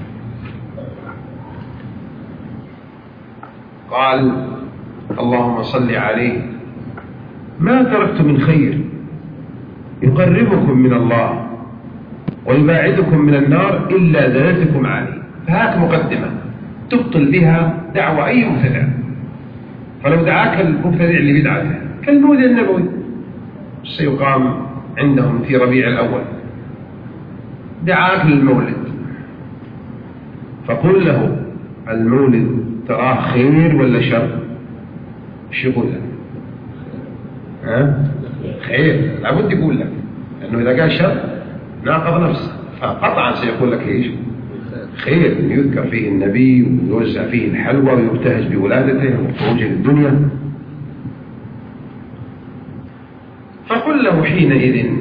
قال اللهم صل عليه ما تركت من خير يقربكم من الله ويباعدكم من النار إلا دللتكم عليه. فهاك مقدمة تبطل بها دعوة أي مبتدع. فلو دعاك المبتدع لبدعته كالمولد النبوي سيقام عندهم في ربيع الأول، دعاك للمولد فقل له المولد تراه خير ولا شر؟ ايش يقول لك؟ خير، لابد يقول لك، لأنه إذا قال شر ناقض نفسه، فقطعا سيقول لك ايش؟ خير، يذكر فيه النبي ويوزع فيه الحلوى ويبتهج بولادته وخروجه للدنيا. فقل له حينئذ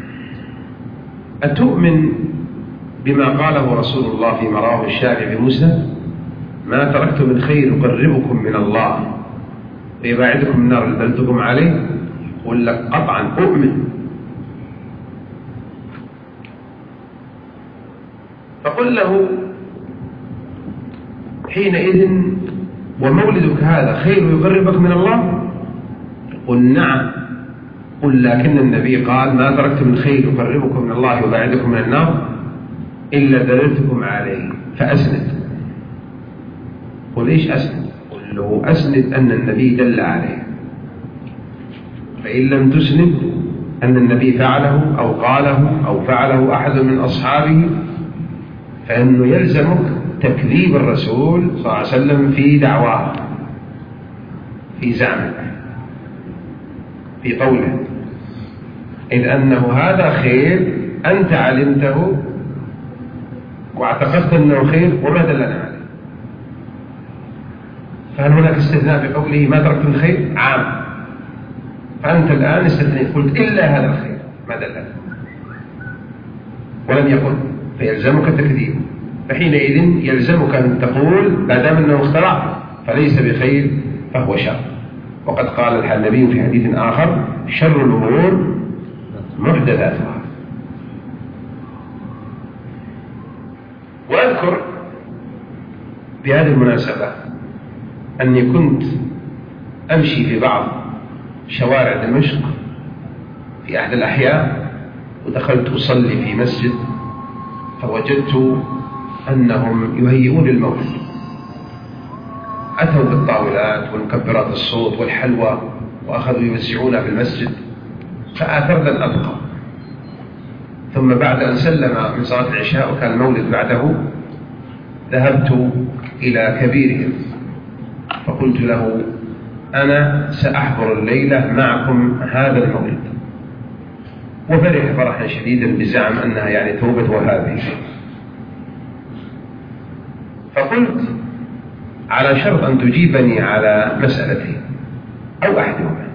أتؤمن بما قاله رسول الله فيما رواه الشافعي في مسند ما تركت من خير يقربكم من الله ويباعدكم من النار دللتكم عليه؟ قل لك قطعا أؤمن. فقل له حينئذ ومولدك هذا خير يقربك من الله؟ قل نعم. قل لكن النبي قال ما تركت من خير يقربكم من الله ويباعدكم من النار إلا دللتكم عليه، فأسند. وليش أسند؟ قل له أسند أن النبي دل عليه، فإن لم تسند أن النبي فعله أو قاله أو فعله أحد من أصحابه فإنه يلزمك تكذيب الرسول صلى الله عليه وسلم في دعواه، في زعمه، في قوله، إذ أنه هذا خير أنت علمته واعتقدت أنه خير وما دلنا عليه. فهل هناك استثناء في قوله ما تركت الخير؟ عام. فأنت الآن استثنيت قلت إلا هذا الخير ما دلنا، ولم يقل، فيلزمك التكذيب. فحينئذ يلزمك أن تقول ما دام أنه اخترع فليس بخير فهو شر. وقد قال النبي في حديث آخر شر الأمور محدثاتها. وأذكر بهذه المناسبة أني كنت أمشي في بعض شوارع دمشق في أحد الأحياء، ودخلت أصلي في مسجد، فوجدت أنهم يهيئون المولد، أتوا بالطاولات والمكبرات الصوت والحلوى وأخذوا يوزعونها في المسجد، فآثرت أن أبقى. ثم بعد أن سلم من صلاة العشاء وكان المولد بعده ذهبت إلى كبيرهم فقلت له أنا سأحضر الليلة معكم هذا المولد، وفرح فرحا شديدا بزعم أنها يعني توبة وهابي. فقلت على شرط أن تجيبني على مسألتين أو أحدهما.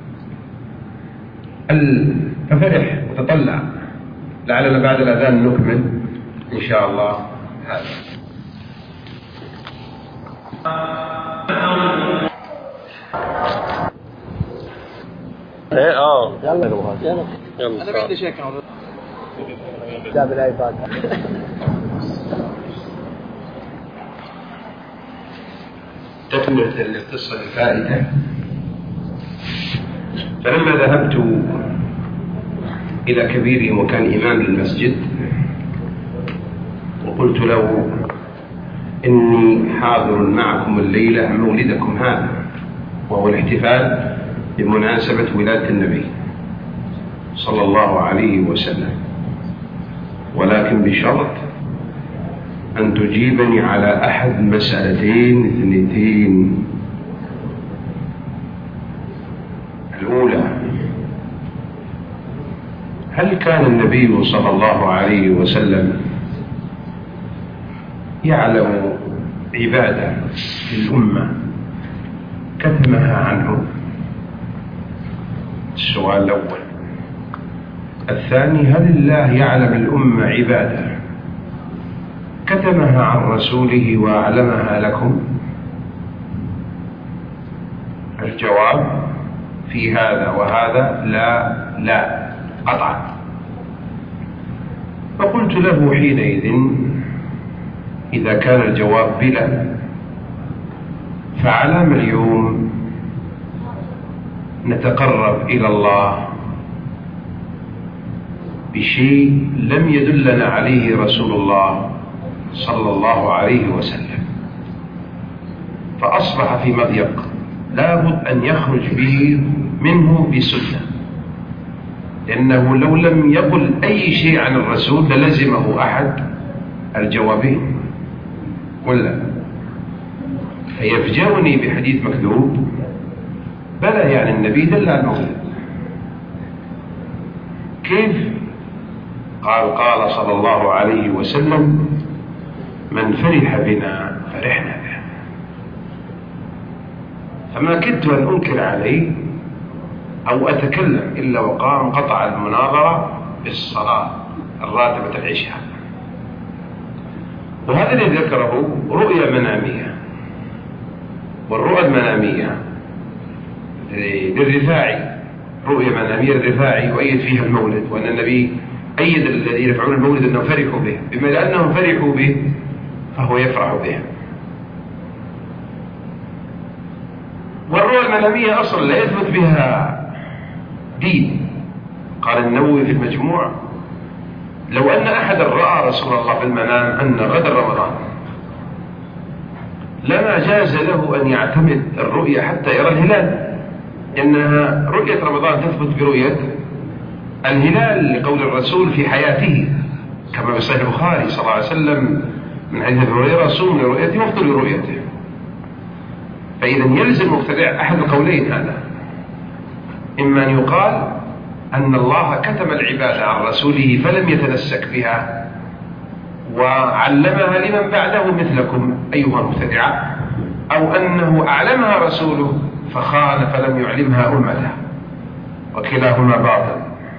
ففرح وتطلع، لعلنا بعد الأذان نكمل إن شاء الله هذا. يلا انا ما عندي شك جاب الايباد. تكملة القصة الفائدة. فلما ذهبت إلى كبيرهم وكان إمام المسجد وقلت له إني حاضر معكم الليلة مولدكم هذا، وهو الاحتفال بمناسبة ولادة النبي صلى الله عليه وسلم، ولكن بشرط أن تجيبني على أحد مسألتين اثنتين. الأولى، هل كان النبي صلى الله عليه وسلم يعلم عبادة الأمة كتمها عنه؟ السؤال الأول. الثاني، هل الله يعلم الأمة عبادة كتمها عن رسوله وأعلمها لكم؟ الجواب في هذا وهذا لا قطعا. فقلت له حينئذ إذا كان الجواب بلا، فعلام اليوم نتقرب إلى الله بشيء لم يدلنا عليه رسول الله صلى الله عليه وسلم، فأصبح في مضيق لابد أن يخرج به منه بسنة، لأنه لو لم يقل أي شيء عن الرسول للزمه أحد الجوابين ولا. فيفجأني بحديث مكذوب؟ بلى، يعني النبي دل على المولد. كيف؟ قال صلى الله عليه وسلم من فرح بنا فرحنا به. فما كدت أن أنكر عليه أو أتكلم إلا وقام قطع المناظرة بالصلاة الراتبة العشاء. وهذا الذي ذكره رؤيا منامية، والرؤى المنامية للرفاعي، رؤيا منامية للرفاعي وأيد فيها المولد، وأن النبي أيد الذين يفعلون المولد أنهم فرحوا به، بما لأنهم فرحوا به فهو يفرح به. والرؤى المنامية أصلا لا يثبت بها دين. قال النووي في المجموع لو أن أحد رأى رسول الله في المنام أن غدا رمضان لما جاز له أن يعتمد الرؤية حتى يرى الهلال، لأنها رؤية رمضان تثبت برؤية الهلال لقول الرسول في حياته كما في صحيح البخاري صلى الله عليه وسلم من حديث أبي هريرة: صوم لرؤيته وافطر لرؤيته. فإذا يلزم مبتدع أحد القولين هذا: إما أن يقال أن الله كتم العبادة عن رسوله فلم يتنسك بها وعلمها لمن بعده مثلكم أيها المبتدعة، أو أنه أعلمها رسوله فخان فلم يعلمها أمته، وكلاهما باطل.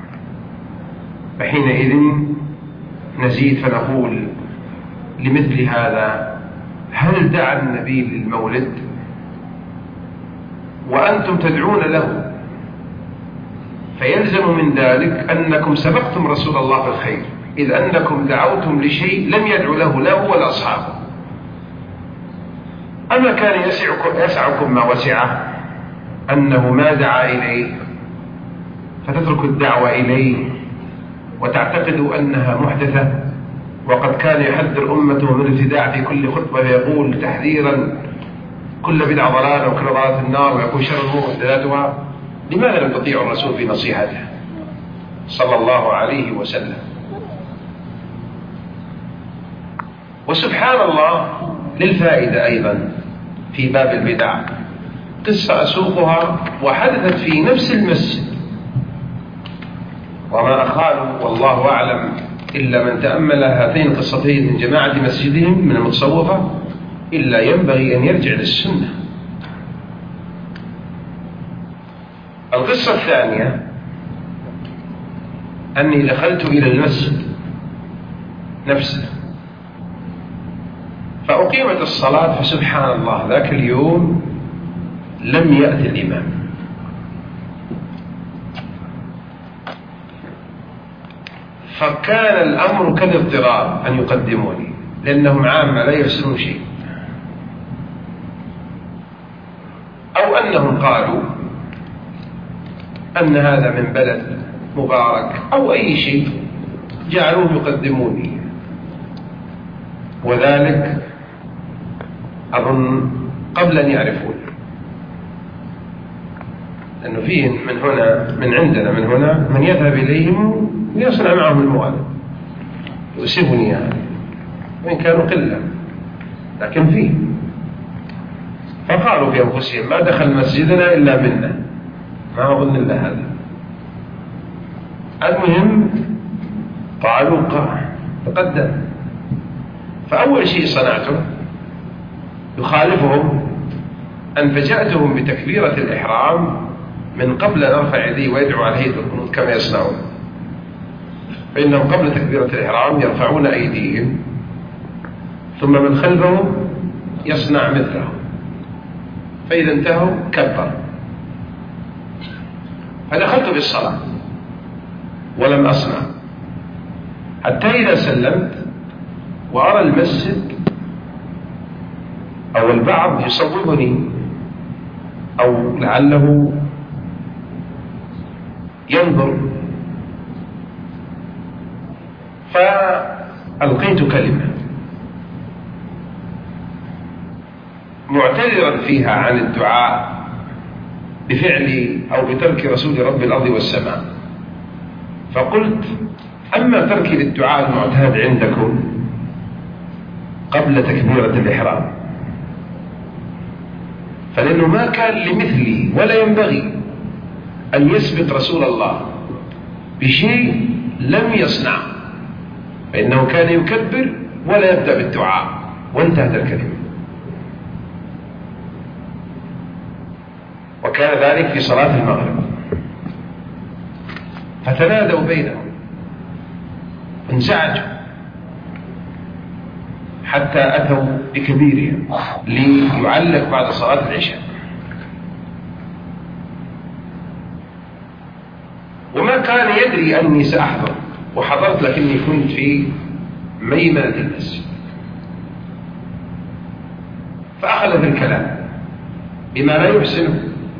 فحينئذ نزيد فنقول لمثل هذا: هل دعا النبي للمولد وأنتم تدعون له؟ فيلزم من ذلك أنكم سبقتم رسول الله في الخير، إذ أنكم دعوتم لشيء لم يدعو له لا هو ولا أصحابه. أما كان يسعكم ما وسعه أنه ما دعا إليه فتترك الدعوة إليه وتعتقدوا أنها محدثة، وقد كان يحذر أمته من الابتداع في كل خطبة فيقول تحذيرا: كل بدعة ضلالة وكل ضلالة في النار، ويقول شر الأمور محدثاتها. لماذا لم تطيعوا الرسول في نصيحته صلى الله عليه وسلم؟ وسبحان الله للفائدة أيضا في باب البدع قصة أسوقها وحدثت في نفس المسجد، وما أخالوا والله أعلم إلا من تأمل هاتين القصتين من جماعة مسجدهم من المتصوفة إلا ينبغي أن يرجع للسنة. القصة الثانية أني دخلت إلى المسجد نفسه فأقيمت الصلاة، فسبحان الله ذاك اليوم لم يأتي الإمام، فكان الأمر كالاضطرار أن يقدموني لأنهم عامة لا يرسلون شيء، أو أنهم قالوا أن هذا من بلد مبارك أو أي شيء جعلوه يقدموني، وذلك أظن قبل أن يعرفون، لأنه فيه من هنا من عندنا من هنا من يذهب إليهم ليصنع معهم الموالد يؤسفني يعني، وإن كانوا قلة لكن فيه. فقالوا في أنفسهم: ما دخل مسجدنا إلا منا، ما أظن إلا هذا. المهم قالوا تقدم. فأول شيء صنعته يخالفهم أن فجأتهم بتكبيرة الإحرام من قبل أن أرفع يدي ويدعو على هيئة القنوت كما يصنعون، فإنهم قبل تكبيرة الإحرام يرفعون أيديهم ثم من خلفهم يصنع مثله، فإذا انتهوا كبر. فدخلت بالصلاة ولم أصنع حتى إذا سلمت وأرى المسجد أو البعض يصوبني أو لعله ينظر، فألقيت كلمة معتذرا فيها عن الدعاء بفعل أو بترك رسول رب الأرض والسماء، فقلت: أما تركي للدعاء المعتاد عندكم قبل تكبيرة الإحرام فلأنه ما كان لمثلي ولا ينبغي أن يسبق رسول الله بشيء لم يصنع، فإنه كان يكبر ولا يبدأ بالدعاء، وانتهت الكلمة. وكان ذلك في صلاة المغرب، فتنادوا بينهم انزعجوا حتى أتوا بكبيرهم ليعلق بعد صلاة العشاء، وما كان يدري أني سأحضر، وحضرت لكني كنت في ميمنة المسجد. فأخذ في الكلام بما لا يحسنه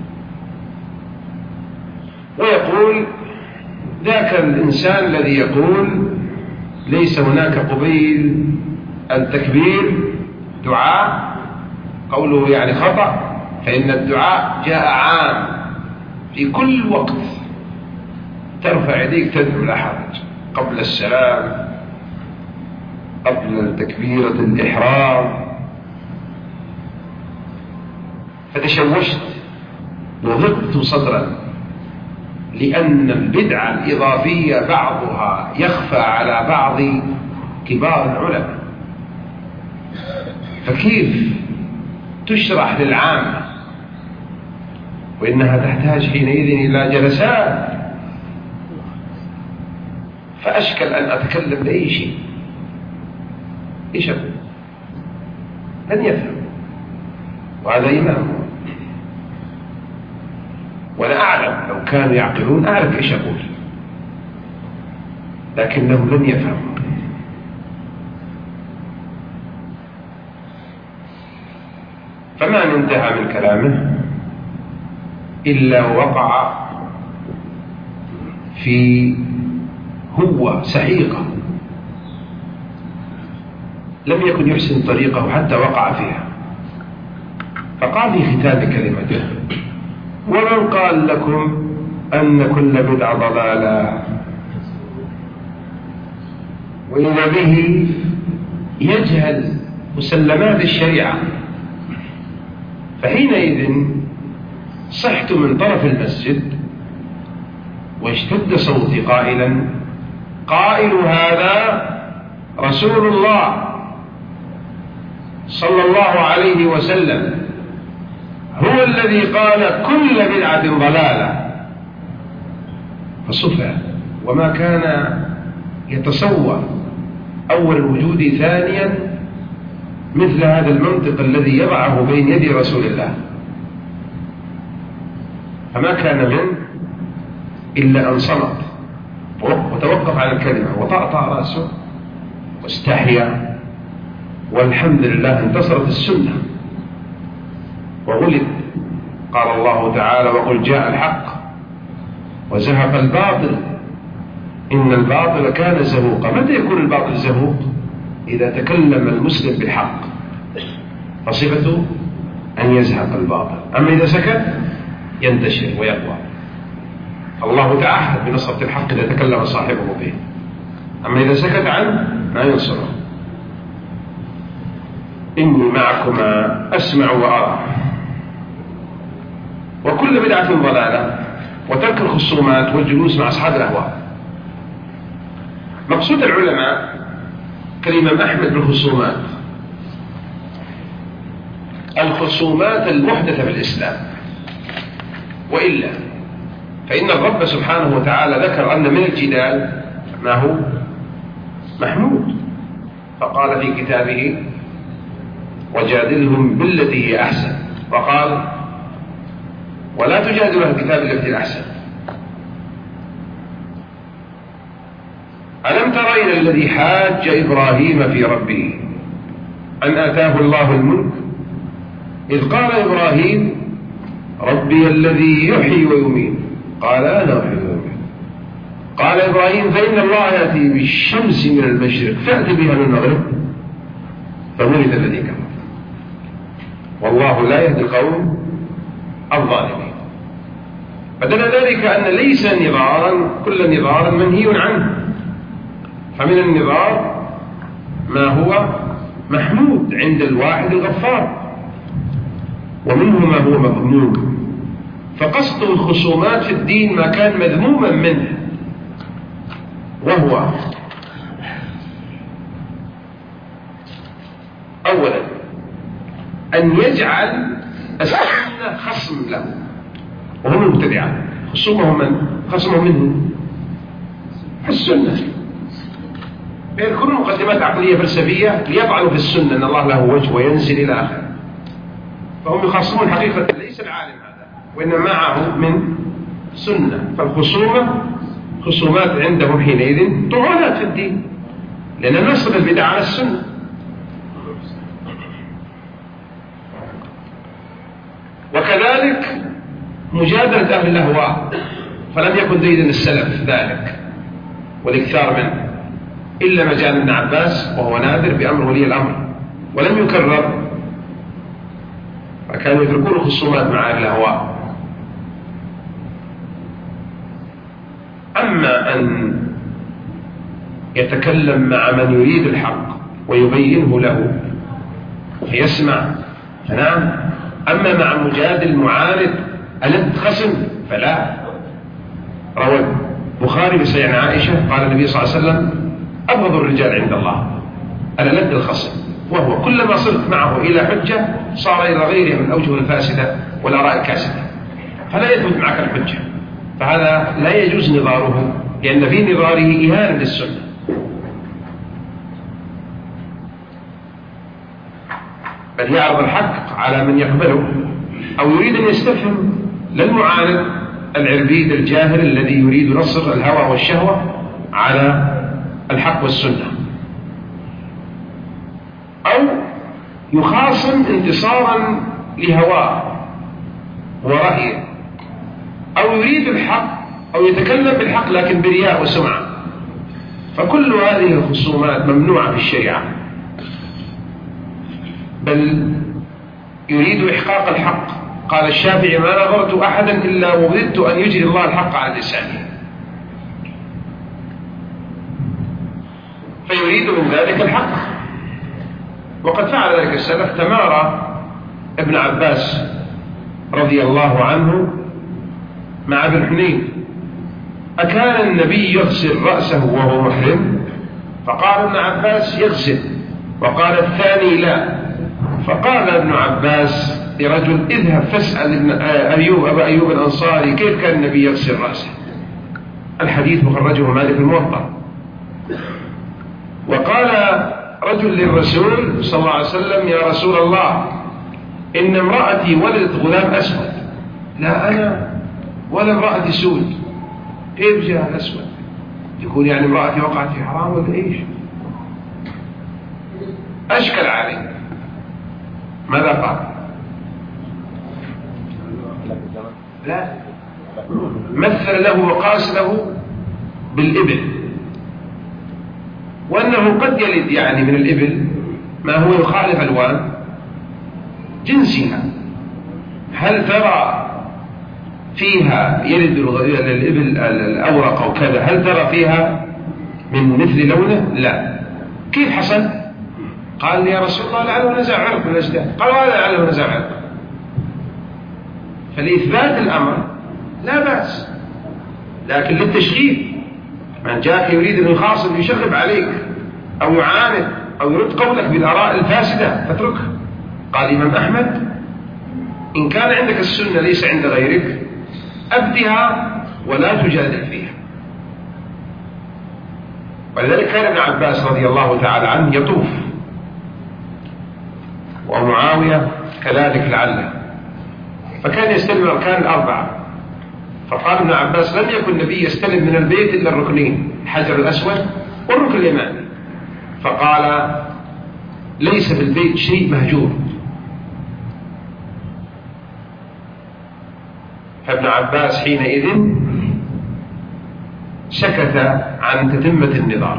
ويقول: ذاك الإنسان الذي يقول ليس هناك قبيل التكبير دعاء قوله يعني خطأ، فإن الدعاء جاء عام في كل وقت، ترفع يديك تدعو لا حرج، قبل السلام، قبل تكبيرة الإحرام. فتشوشت وضقت صدرا، لأن البدعة الإضافية بعضها يخفى على بعض كبار العلماء، فكيف تشرح للعامة؟ وإنها تحتاج حينئذ إلى جلسات، فأشكل أن أتكلم بأي شيء. إيش أقول؟ لن يفهم، وهذا إمام، وأنا أعلم لو كانوا يعقلون أعرف إيش أقول، لكنهم لن يفهموا. فما انتهى من كلامه إلا وقع في هو سحيقة لم يكن يحسن طريقه حتى وقع فيها. فقال في ختام كلمته: ومن قال لكم أن كل بدعة ضلالة؟ وإذا به يجهل مسلمات الشريعة. فحينئذ صحت من طرف المسجد واشتد صوتي قائلا: قائل هذا رسول الله صلى الله عليه وسلم، هو الذي قال كل بدعة ضلالة. فصفى، وما كان يتصور أول الوجود ثانيا مثل هذا المنطق الذي يضعه بين يدي رسول الله، فما كان منه إلا أن صمت وتوقف على الكلمة وطأطأ رأسه واستحيا. والحمد لله انتصرت السنة وغلب. قال الله تعالى: وقل جاء الحق وزهق الباطل إن الباطل كان زهوقا. متى يكون الباطل زهوق؟ إذا تكلم المسلم بالحق، فصفته أن يزهق الباطل. أما إذا سكت ينتشر ويقوى. الله تعهد بنصرة الحق إذا تكلم صاحبه به، أما إذا سكت عنه ما ينصره. إني معكما أسمع وأرى. وكل بدعة ضلالة، وترك الخصومات والجلوس مع أصحاب الأهواء. مقصود العلماء كالإمام أحمد بالخصومات الخصومات المحدثة في الإسلام، وإلا فإن الرب سبحانه وتعالى ذكر أن من الجدال ما هو محمود، فقال في كتابه: وجادلهم بالتي هي أحسن، وقال: ولا تجادلوا أهل الكتاب بالتي هي أحسن. ألم تر إلى الذي حاج إبراهيم في ربه أن آتاه الله الملك إذ قال إبراهيم: ربي الذي يحيي ويميت قال أنا أحيي ويميت. قال إبراهيم: فإن الله يأتي بالشمس من المشرق فأتي بها من المغرب فولد الذي كفر والله لا يهدي القوم الظالمين. فدل ذلك أن ليس نظارا كل نظار منهي عنه، فمن النظار ما هو محمود عند الواحد الغفار، ومنه ما هو مذموم. فقصد الخصومات في الدين ما كان مذموما منه، وهو أولا أن يجعل السنة خصم له، وهم المبتدعة. خصومهم من؟ خصمهم منه السنة، يذكرون مقدمات عقلية فلسفية ليطعنوا في السنة أن الله له وجه وينزل إلى آخره. فهم يخاصمون حقيقة ليس العالم هذا، وإنما معه من سنة. فالخصومة خصومات عندهم حينئذ طغيانات في الدين، لأن نصب البدع على السنة. وكذلك مجادلة أهل الأهواء، فلم يكن زيد السلف ذلك والاكثار منه إلا مجال ابن عباس، وهو نادر بأمر ولي الأمر، ولم يكرر فكانوا يتركون الخصومات مع أهل الأهواء. أما أن يتكلم مع من يريد الحق ويبينه له فيسمع فنعم، أما مع مجادل معاند ألد خصم فلا. روى البخاري بسيدنا عائشة قال النبي صلى الله عليه وسلم: أبغض الرجال عند الله ألد الخصم، وهو كلما صرت معه إلى حجة صار إلى غيره من الأوجه الفاسدة والآراء الكاسدة، فلا يثبت معك الحجة، فهذا لا يجوز نظاره، لأن في نظاره إهانة للسنة. بل يعرض الحق على من يقبله أو يريد أن يستفهم للمعارض العربيد الجاهل الذي يريد نصر الهوى والشهوة على الحق والسنة، أو يخاصم انتصارا لهواه ورأيه، أو يريد الحق أو يتكلم بالحق لكن برياء وسمعة. فكل هذه الخصومات ممنوعة في الشريعة، بل يريد إحقاق الحق. قال الشافعي: ما نظرت أحدا إلا ووددت أن يجري الله الحق على لسانه. فيريد من ذلك الحق، وقد فعل ذلك السلف. تمارى ابن عباس رضي الله عنه مع ابن حنين: أكان النبي يغسل رأسه وهو محرم؟ فقال ابن عباس: يغسل. وقال الثاني: لا. فقال ابن عباس لرجل: اذهب فاسأل أبا أيوب الأنصاري كيف كان النبي يغسل رأسه. الحديث مخرجه مالك الموطأ. وقال رجل للرسول صلى الله عليه وسلم: يا رسول الله، إن امرأتي ولدت غلام أسود. لا أنا ولا امرأتي سود، كيف جاء الأسود؟ يقول يعني امرأتي وقعت في حرام ولا إيش؟ أشكل عليه. ماذا قال؟ لا، مثل له وقاس له بالإبل، وأنه قد يلد يعني من الإبل ما هو يخالف ألوان جنسها. هل ترى فيها يلد الإبل الأورق أو كذا، هل ترى فيها من مثل لونه؟ لا. كيف حصل؟ قال: يا رسول الله لعله نزع عرق من الأجداد. قال: هذا لعله نزع عرق. فلإثبات الأمر لا بأس، لكن للتشغيب من جاءك يريد أن يخاصم يشغب عليك أو يعاند أو يرد قولك بالآراء الفاسدة فاتركه. قال الإمام أحمد: إن كان عندك السنة ليس عند غيرك أبدها ولا تجادل فيها. ولذلك كان ابن عباس رضي الله تعالى عنه يطوف، ومعاوية كذلك لعله، فكان يستلم الأركان الأربعة. فقال ابن عباس: لم يكن النبي يستلم من البيت إلا الركنين، الحجر الأسود والركن اليماني. فقال: ليس في البيت شيء مهجور. فابن عباس حينئذ سكت عن تتمة النظام.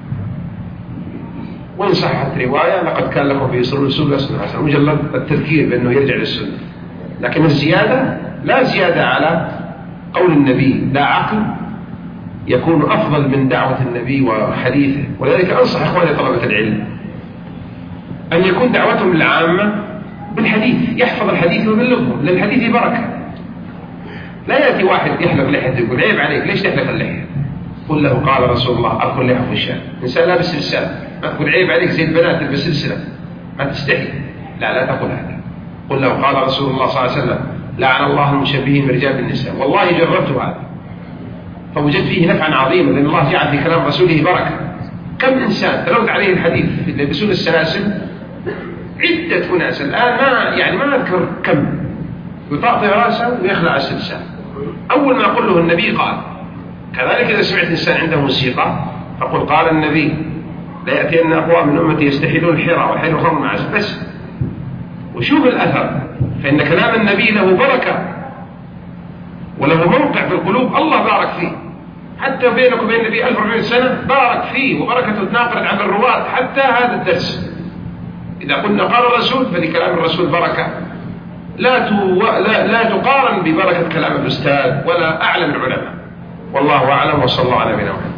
وإن صحت رواية لقد كان لكم في رسول الله صلى الله عليه وسلم مجرد التذكير بأنه يرجع للسنة، لكن الزيادة لا زيادة على قول النبي، لا عقل يكون أفضل من دعوة النبي وحديثه. ولذلك أنصح إخواني طلبة العلم أن يكون دعوتهم العامة بالحديث، يحفظ الحديث ويبلغهم، لأن الحديث بركة. لا يأتي واحد يحلق لحيته يقول: عيب عليك ليش تحلق اللحية؟ قل له: قال رسول الله: أكل لحم الشام. إنسان لابس سلسلة ما تقول عيب عليك زي البنات تلبس سلسلة، ما تستحي. لا تقول هذا. قل له: قال رسول الله صلى الله عليه وسلم: لعن الله المشبهين برجال بالنساء. والله جربت هذا فوجدت فيه نفعا عظيما، لأن الله جعل في كلام رسوله بركة. كم إنسان تلوت عليه الحديث يلبسون السلاسل، عدة أناس الآن ما أذكر كم، يطأطئ رأسه ويخلع السلسلة. أول ما قل له النبي قال. كذلك إذا سمعت إنسان عنده موسيقى فقل: قال النبي: لا يأتين أقوام من أمتي يستحلون الحرى وحل خمر معز. بس وشوف الأثر، فإن كلام النبي له بركة وله موقع في القلوب، الله بارك فيه. حتى بينك وبين النبي 1400 سنة بارك فيه، وبركته تناقلت عن الرواة حتى هذا الدرس. إذا قلنا قال الرسول فلكلام الرسول بركة، لا تقارن ببركة كلام الأستاذ ولا أعلم العلماء. والله أعلم، وصلى الله على نبينا محمد.